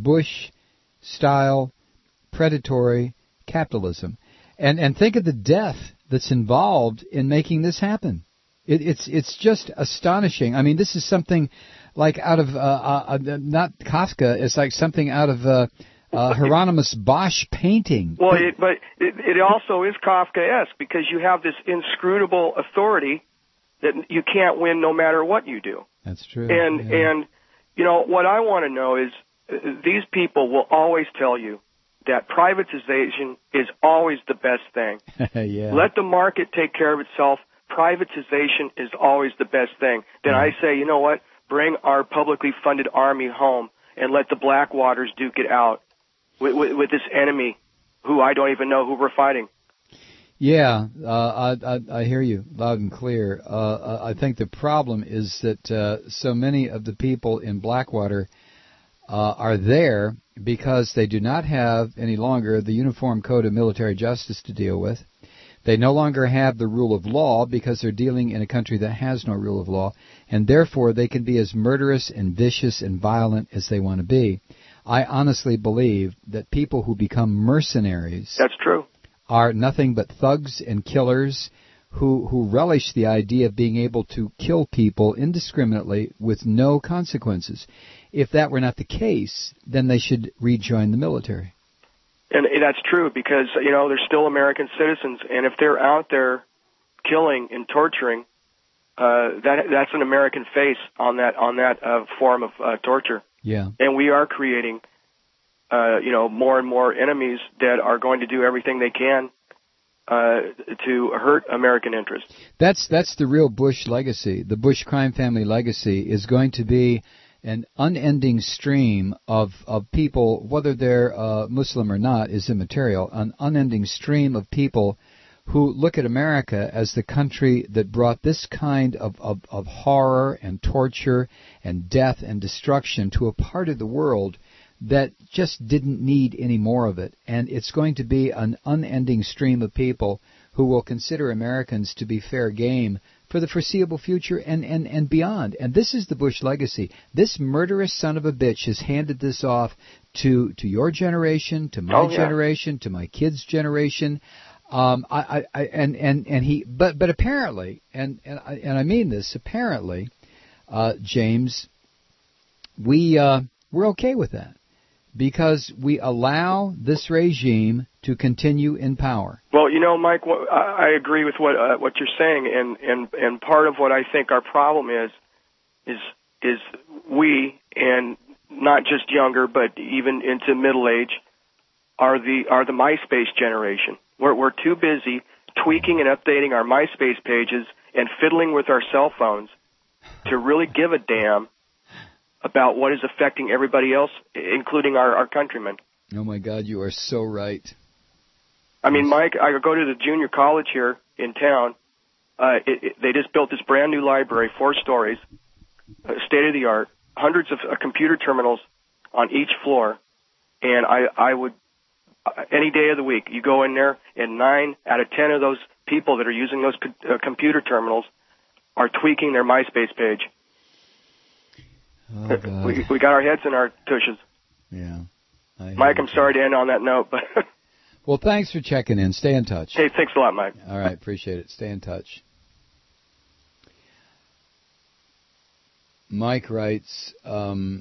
Speaker 1: Bush-style predatory capitalism, and and think of the death that's involved in making this happen. It, it's it's just astonishing. I mean, this is something. Like out of, uh, uh, not Kafka, it's like something out of uh, uh, Hieronymus Bosch painting.
Speaker 15: Well, it, but it, it also is Kafkaesque because you have this inscrutable authority that you can't win no matter what you do.
Speaker 1: That's true.
Speaker 15: And,
Speaker 1: yeah.
Speaker 15: and you know, what I want to know is uh, these people will always tell you that privatization is always the best thing.
Speaker 1: yeah.
Speaker 15: Let the market take care of itself. Privatization is always the best thing. Then
Speaker 1: yeah.
Speaker 15: I say, you know what? Bring our publicly funded army home and let the Blackwaters duke it out with, with, with this enemy who I don't even know who we're fighting.
Speaker 1: Yeah, uh, I, I, I hear you loud and clear. Uh, I think the problem is that uh, so many of the people in Blackwater uh, are there because they do not have any longer the Uniform Code of Military Justice to deal with. They no longer have the rule of law because they're dealing in a country that has no rule of law, and therefore they can be as murderous and vicious and violent as they want to be. I honestly believe that people who become mercenaries
Speaker 15: That's true.
Speaker 1: are nothing but thugs and killers who, who relish the idea of being able to kill people indiscriminately with no consequences. If that were not the case, then they should rejoin the military.
Speaker 15: And that's true because, you know, they're still American citizens, and if they're out there killing and torturing, uh, that that's an American face on that on that uh, form of uh, torture.
Speaker 1: Yeah.
Speaker 15: And we are creating, uh, you know, more and more enemies that are going to do everything they can uh, to hurt American interests.
Speaker 1: That's that's the real Bush legacy. The Bush crime family legacy is going to be an unending stream of, of people, whether they're uh, Muslim or not is immaterial, an unending stream of people who look at America as the country that brought this kind of, of, of horror and torture and death and destruction to a part of the world that just didn't need any more of it. And it's going to be an unending stream of people who will consider Americans to be fair game for the foreseeable future and, and, and beyond. And this is the Bush legacy. This murderous son of a bitch has handed this off to, to your generation, to my
Speaker 15: Oh, yeah.
Speaker 1: generation, to my kids' generation. Um, I, I, I, and, and, and he, but, but apparently, and, and I, and I mean this, apparently, uh, James, we, uh, we're okay with that because we allow this regime to continue in power.
Speaker 15: Well, you know, Mike, what, I I agree with what uh, what you're saying, and, and and part of what I think our problem is is is we, and not just younger, but even into middle age, are the are the MySpace generation. We're we're too busy tweaking and updating our MySpace pages and fiddling with our cell phones to really give a damn about what is affecting everybody else, including our, our countrymen.
Speaker 1: Oh my God, you are so right.
Speaker 15: I mean, Mike, I go to the junior college here in town. Uh, it, it, they just built this brand new library, four stories, uh, state of the art, hundreds of uh, computer terminals on each floor. And I, I would, uh, any day of the week, you go in there, and nine out of ten of those people that are using those co- uh, computer terminals are tweaking their MySpace page.
Speaker 1: Oh, God.
Speaker 15: We, we got our heads in our tushes.
Speaker 1: Yeah. I
Speaker 15: Mike, I'm sorry to end on that note, but
Speaker 1: well, thanks for checking in. Stay in touch.
Speaker 15: hey, thanks a lot, Mike.
Speaker 1: All right, appreciate it. Stay in touch. Mike writes um,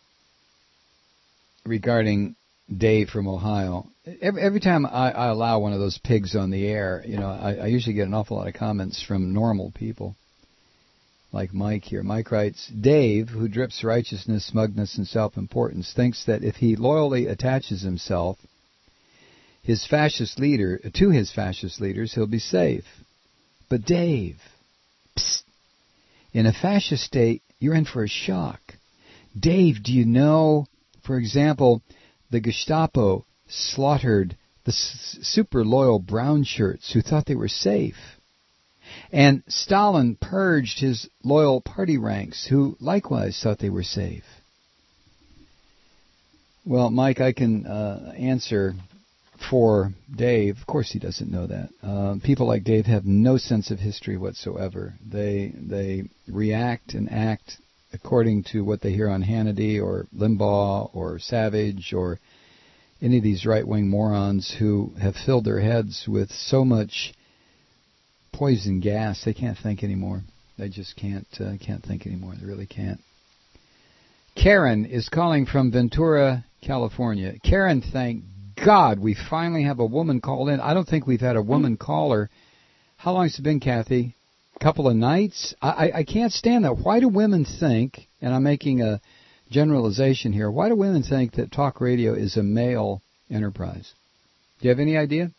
Speaker 1: regarding Dave from Ohio. Every, every time I, I allow one of those pigs on the air, you know, I, I usually get an awful lot of comments from normal people. Like Mike here. Mike writes, Dave, who drips righteousness, smugness, and self-importance, thinks that if he loyally attaches himself his fascist leader to his fascist leaders, he'll be safe. But Dave, psst, in a fascist state, you're in for a shock. Dave, do you know, for example, the Gestapo slaughtered the s- super loyal brown shirts who thought they were safe? And Stalin purged his loyal party ranks, who likewise thought they were safe. Well, Mike, I can uh, answer for Dave. Of course he doesn't know that. Uh, people like Dave have no sense of history whatsoever. They they react and act according to what they hear on Hannity or Limbaugh or Savage or any of these right-wing morons who have filled their heads with so much poison gas, they can't think anymore. They just can't uh, can't think anymore. They really can't. Karen is calling from Ventura, California. Karen, thank God we finally have a woman call in. I don't think we've had a woman caller. How long has it been, Kathy? A couple of nights? I, I, I can't stand that. Why do women think, and I'm making a generalization here, why do women think that talk radio is a male enterprise? Do you have any idea?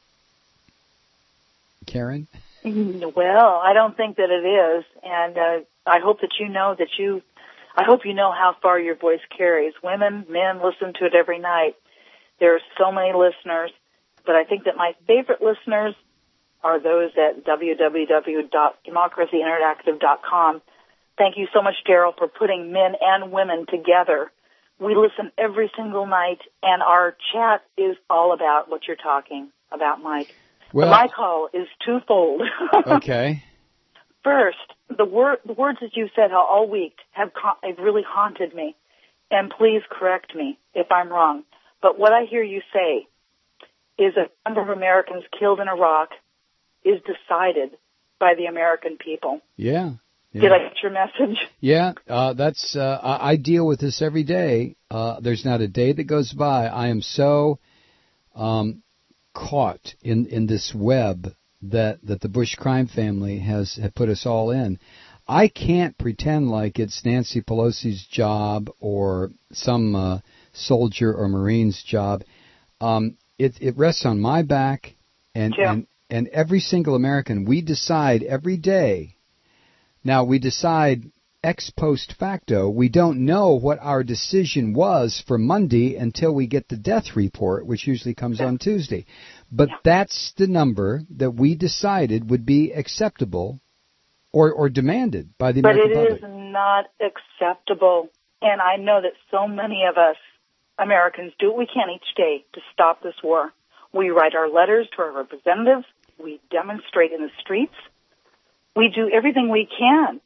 Speaker 1: Karen?
Speaker 16: Well, I don't think that it is, and uh, I hope that you know that you, I hope you know how far your voice carries. Women, men listen to it every night. There are so many listeners, but I think that my favorite listeners are those at w w w dot democracy interactive dot com. Thank you so much, Daryl, for putting men and women together. We listen every single night, and our chat is all about what you're talking about, Mike.
Speaker 1: Well,
Speaker 16: my call is twofold.
Speaker 1: Okay.
Speaker 16: First, the, word, the words that you said all week have, have really haunted me, and please correct me if I'm wrong. But what I hear you say is a number of Americans killed in Iraq is decided by the American people.
Speaker 1: Yeah. yeah.
Speaker 16: Did I get your message?
Speaker 1: Yeah, uh, that's. Uh, I, I deal with this every day. Uh, there's not a day that goes by. I am so um, caught in, in this web that, that the Bush crime family has, has put us all in. I can't pretend like it's Nancy Pelosi's job or some uh, soldier or Marine's job. Um, it, it rests on my back, and,
Speaker 16: yeah.
Speaker 1: and and every single American. We decide every day. Now, we decide ex post facto. We don't know what our decision was for Monday until we get the death report, which usually comes yeah. on Tuesday. But yeah. that's the number that we decided would be acceptable or, or demanded by the American public.
Speaker 16: But it is not acceptable. And I know that so many of us Americans do what we can each day to stop this war. We write our letters to our representatives. We demonstrate in the streets. We do everything we can.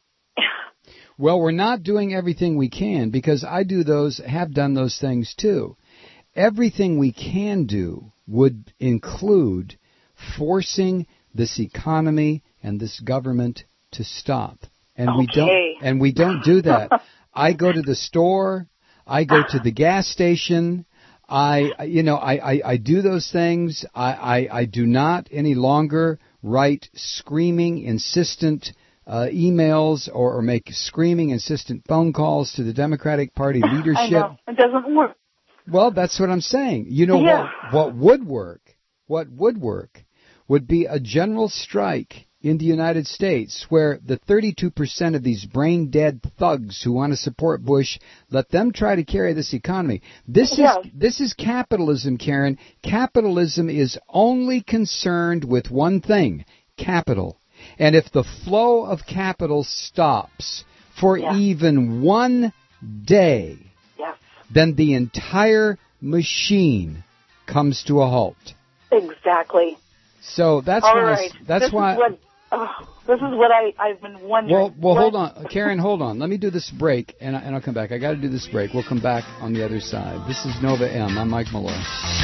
Speaker 1: Well, we're not doing everything we can because I do those, have done those things too. Everything we can do would include forcing this economy and this government to stop. And
Speaker 16: okay.
Speaker 1: we don't and we don't do that. I go to the store, I go to the gas station, I you know, I, I, I do those things. I, I, I do not any longer write screaming, insistent uh, emails or, or make screaming, insistent phone calls to the Democratic Party leadership.
Speaker 16: I know. It doesn't work.
Speaker 1: Well, that's what I'm saying. You know
Speaker 16: yeah.
Speaker 1: what, what would work? What would work would be a general strike in the United States where the thirty-two percent of these brain-dead thugs who want to support Bush, let them try to carry this economy. This
Speaker 16: yeah.
Speaker 1: is this is capitalism, Karen. Capitalism is only concerned with one thing, capital. And if the flow of capital stops for
Speaker 16: yeah.
Speaker 1: even one day,
Speaker 16: yeah.
Speaker 1: then the entire machine comes to a halt.
Speaker 16: Exactly.
Speaker 1: So that's
Speaker 16: All
Speaker 1: why.
Speaker 16: right.
Speaker 1: That's
Speaker 16: this
Speaker 1: why.
Speaker 16: Is what, oh, this is what I, I've been wondering.
Speaker 1: Well, well,
Speaker 16: what?
Speaker 1: hold on, Karen. Hold on. Let me do this break, and, I, and I'll come back. I got to do this break. We'll come back on the other side. This is Nova M. I'm Mike Malloy.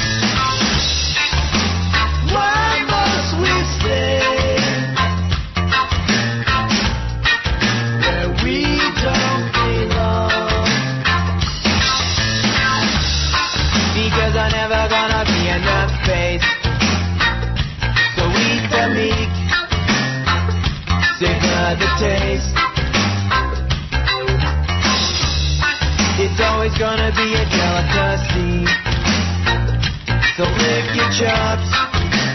Speaker 10: Why must we stay where we don't belong? Because I'm never gonna be enough space. So eat the meat, savor the taste. It's always gonna be a delicacy. So lick your chops.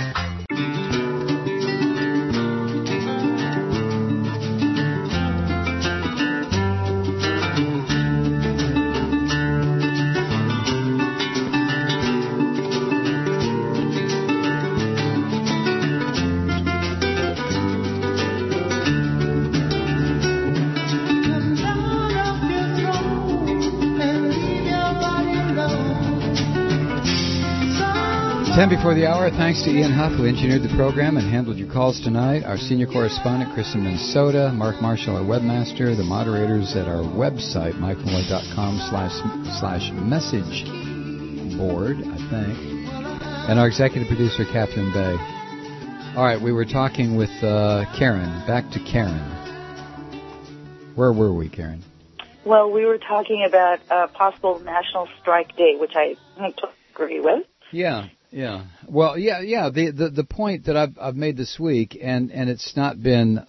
Speaker 1: Ten before the hour, thanks to Ian Huff, who engineered the program and handled your calls tonight. Our senior correspondent, Chris in Minnesota. Mark Marshall, our webmaster. The moderators at our website, mikemalloy.com slash slash message board, I think. And our executive producer, Catherine Bay. All right, we were talking with uh, Karen. Back to Karen. Where were we, Karen?
Speaker 16: Well, we were talking about a possible National Strike Day, which I totally agree with.
Speaker 1: Yeah. Yeah. Well, yeah, yeah. The, the the point that I've I've made this week, and, and it's not been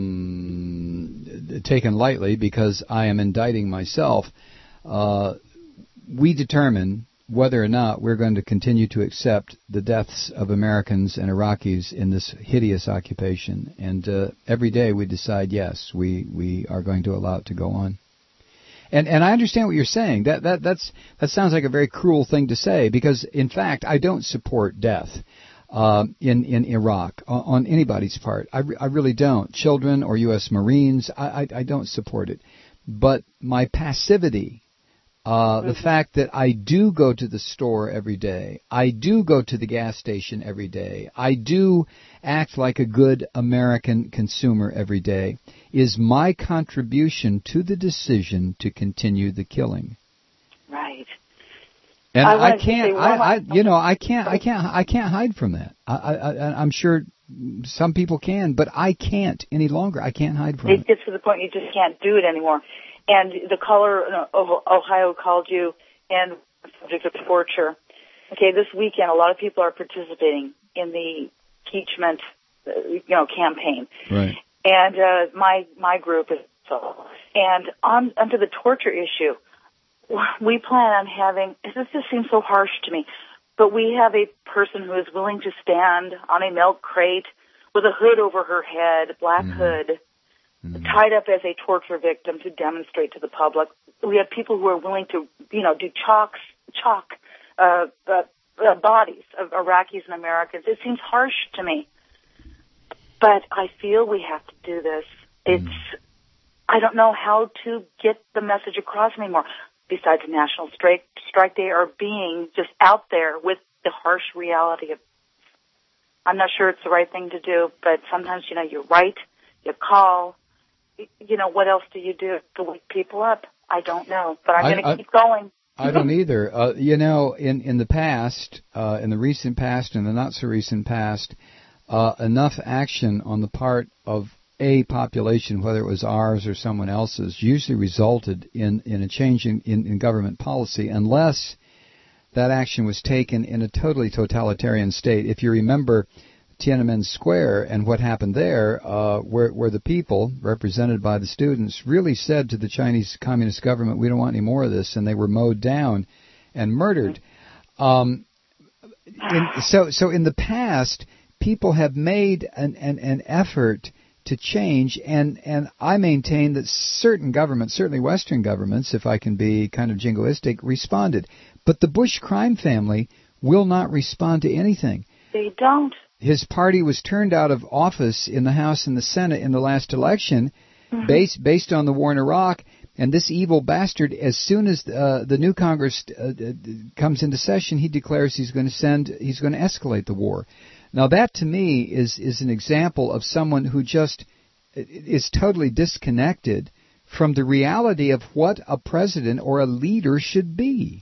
Speaker 1: um, taken lightly because I am indicting myself. Uh, we determine whether or not we're going to continue to accept the deaths of Americans and Iraqis in this hideous occupation, and uh, every day we decide yes, we we are going to allow it to go on. And and I understand what you're saying. That that that's that sounds like a very cruel thing to say because, in fact, I don't support death uh, in in Iraq on, on anybody's part. I, re- I really don't. Children or U S Marines, I, I I don't support it. But my passivity, uh, the fact that I do go to the store every day, I do go to the gas station every day, I do act like a good American consumer every day, is my contribution to the decision to continue the killing.
Speaker 16: Right.
Speaker 1: And
Speaker 16: I,
Speaker 1: I can't, I, I, you know, I can't, I can't, I can't hide from that. I, I, I'm sure some people can, but I can't any longer. I can't hide from it.
Speaker 16: It gets to the point you just can't do it anymore. And the caller of Ohio called you and subject of torture. Okay, this weekend, a lot of people are participating in the impeachment, uh, you know, campaign.
Speaker 1: Right.
Speaker 16: And uh, my my group is so. And on under the torture issue, we plan on having. This just seems so harsh to me, but we have a person who is willing to stand on a milk crate with a hood over her head, black mm-hmm. hood, mm-hmm. tied up as a torture victim to demonstrate to the public. We have people who are willing to, you know, do chalks, chalk uh, uh, uh, bodies of Iraqis and Americans. It seems harsh to me, but I feel we have to do this. It's, mm. I don't know how to get the message across anymore, besides National Strike, Strike Day, or being just out there with the harsh reality of, I'm not sure it's the right thing to do, but sometimes, you know, you write, you call, you know, what else do you do to wake people up? I don't know, but I'm going to keep going.
Speaker 1: I don't either. Uh, you know, in, in the past, uh, in the recent past and the not-so-recent past, uh, enough action on the part of a population, whether it was ours or someone else's, usually resulted in, in a change in, in, in government policy, unless that action was taken in a totally totalitarian state. If you remember Tiananmen Square and what happened there, uh, where, where the people, represented by the students, really said to the Chinese Communist government, we don't want any more of this, and they were mowed down and murdered. Um, in, so, so in the past, people have made an, an, an effort to change, and, and I maintain that certain governments, certainly Western governments, if I can be kind of jingoistic, responded. But the Bush crime family will not respond to anything.
Speaker 16: They don't.
Speaker 1: His party was turned out of office in the House and the Senate in the last election mm-hmm. based based on the war in Iraq, and this evil bastard, as soon as uh, the new Congress uh, comes into session, he declares he's going to send, he's going to escalate the war. Now that to me is, is an example of someone who just is totally disconnected from the reality of what a president or a leader should be.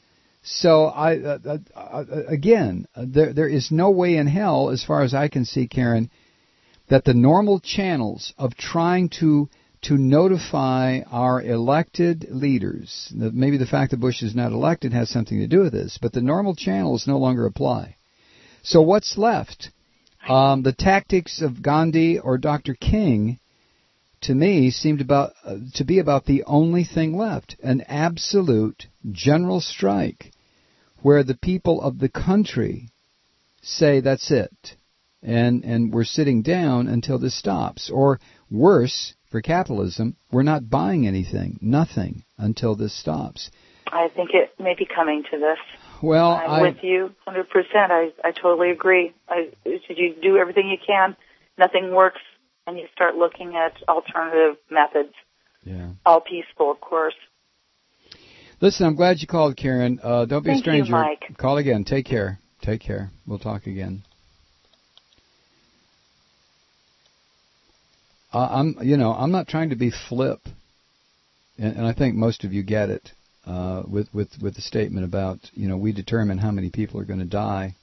Speaker 1: So, I uh, uh, again, uh, there there is no way in hell, as far as I can see, Karen, that the normal channels of trying to to notify our elected leaders, maybe the fact that Bush is not elected has something to do with this, but the normal channels no longer apply. So what's left? Um, the tactics of Gandhi or Doctor King, to me, seemed about uh, to be about the only thing left, an absolute general strike where the people of the country say that's it, and and we're sitting down until this stops. Or worse, for capitalism, we're not buying anything, nothing, until this stops.
Speaker 16: I think it may be coming to this.
Speaker 1: Well,
Speaker 16: I'm
Speaker 1: I,
Speaker 16: with you one hundred percent. I, I totally agree. I, you do everything you can, nothing works, and you start looking at alternative methods.
Speaker 1: Yeah.
Speaker 16: All peaceful, of course.
Speaker 1: Listen, I'm glad you called, Karen. Uh, don't be
Speaker 16: Thank
Speaker 1: a stranger.
Speaker 16: You, Mike.
Speaker 1: Call again. Take care. Take care. We'll talk again. Uh, I'm, you know, I'm not trying to be flip, and, and I think most of you get it. Uh, with, with, with the statement about, you know, we determine how many people are going to die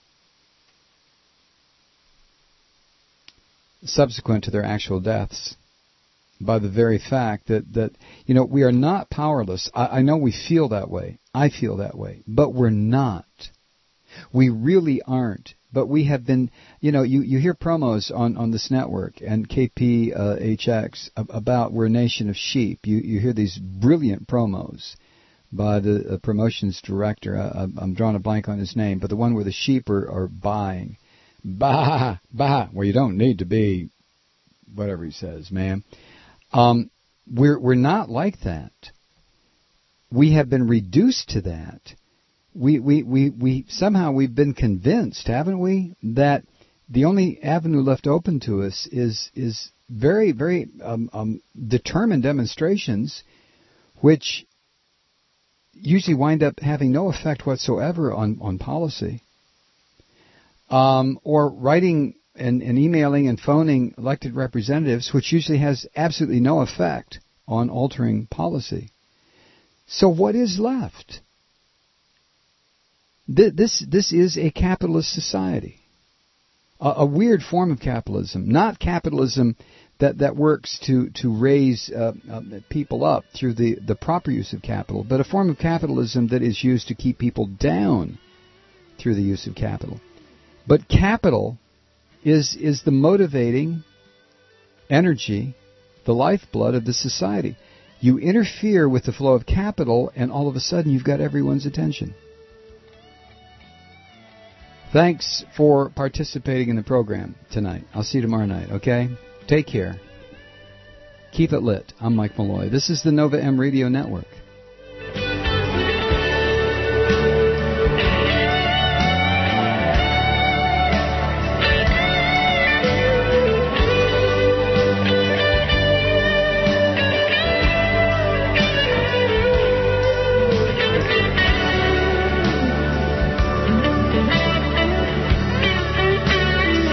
Speaker 1: subsequent to their actual deaths by the very fact that, that you know, we are not powerless. I, I know we feel that way. I feel that way. But we're not. We really aren't. But we have been, you know, you, you hear promos on, on this network and K P H X about we're a nation of sheep. You, you hear these brilliant promos by the uh, promotions director. I, I'm drawing a blank on his name, but the one where the sheep are, are buying. Bah, bah. Well, you don't need to be, whatever he says, man. Um, we're, we're not like that. We have been reduced to that. We, we, we, we, somehow we've been convinced, haven't we, that the only avenue left open to us is, is very, very, um, um, determined demonstrations, which usually wind up having no effect whatsoever on, on policy, um, or writing and, and emailing and phoning elected representatives, which usually has absolutely no effect on altering policy. So what is left? This, this is a capitalist society, a, a weird form of capitalism, not capitalism that, that works to, to raise uh, uh, people up through the, the proper use of capital, but a form of capitalism that is used to keep people down through the use of capital. But capital is is the motivating energy, the lifeblood of the society. You interfere with the flow of capital, and all of a sudden you've got everyone's attention. Thanks for participating in the program tonight. I'll see you tomorrow night, okay? Take care. Keep it lit. I'm Mike Malloy. This is the Nova M Radio Network.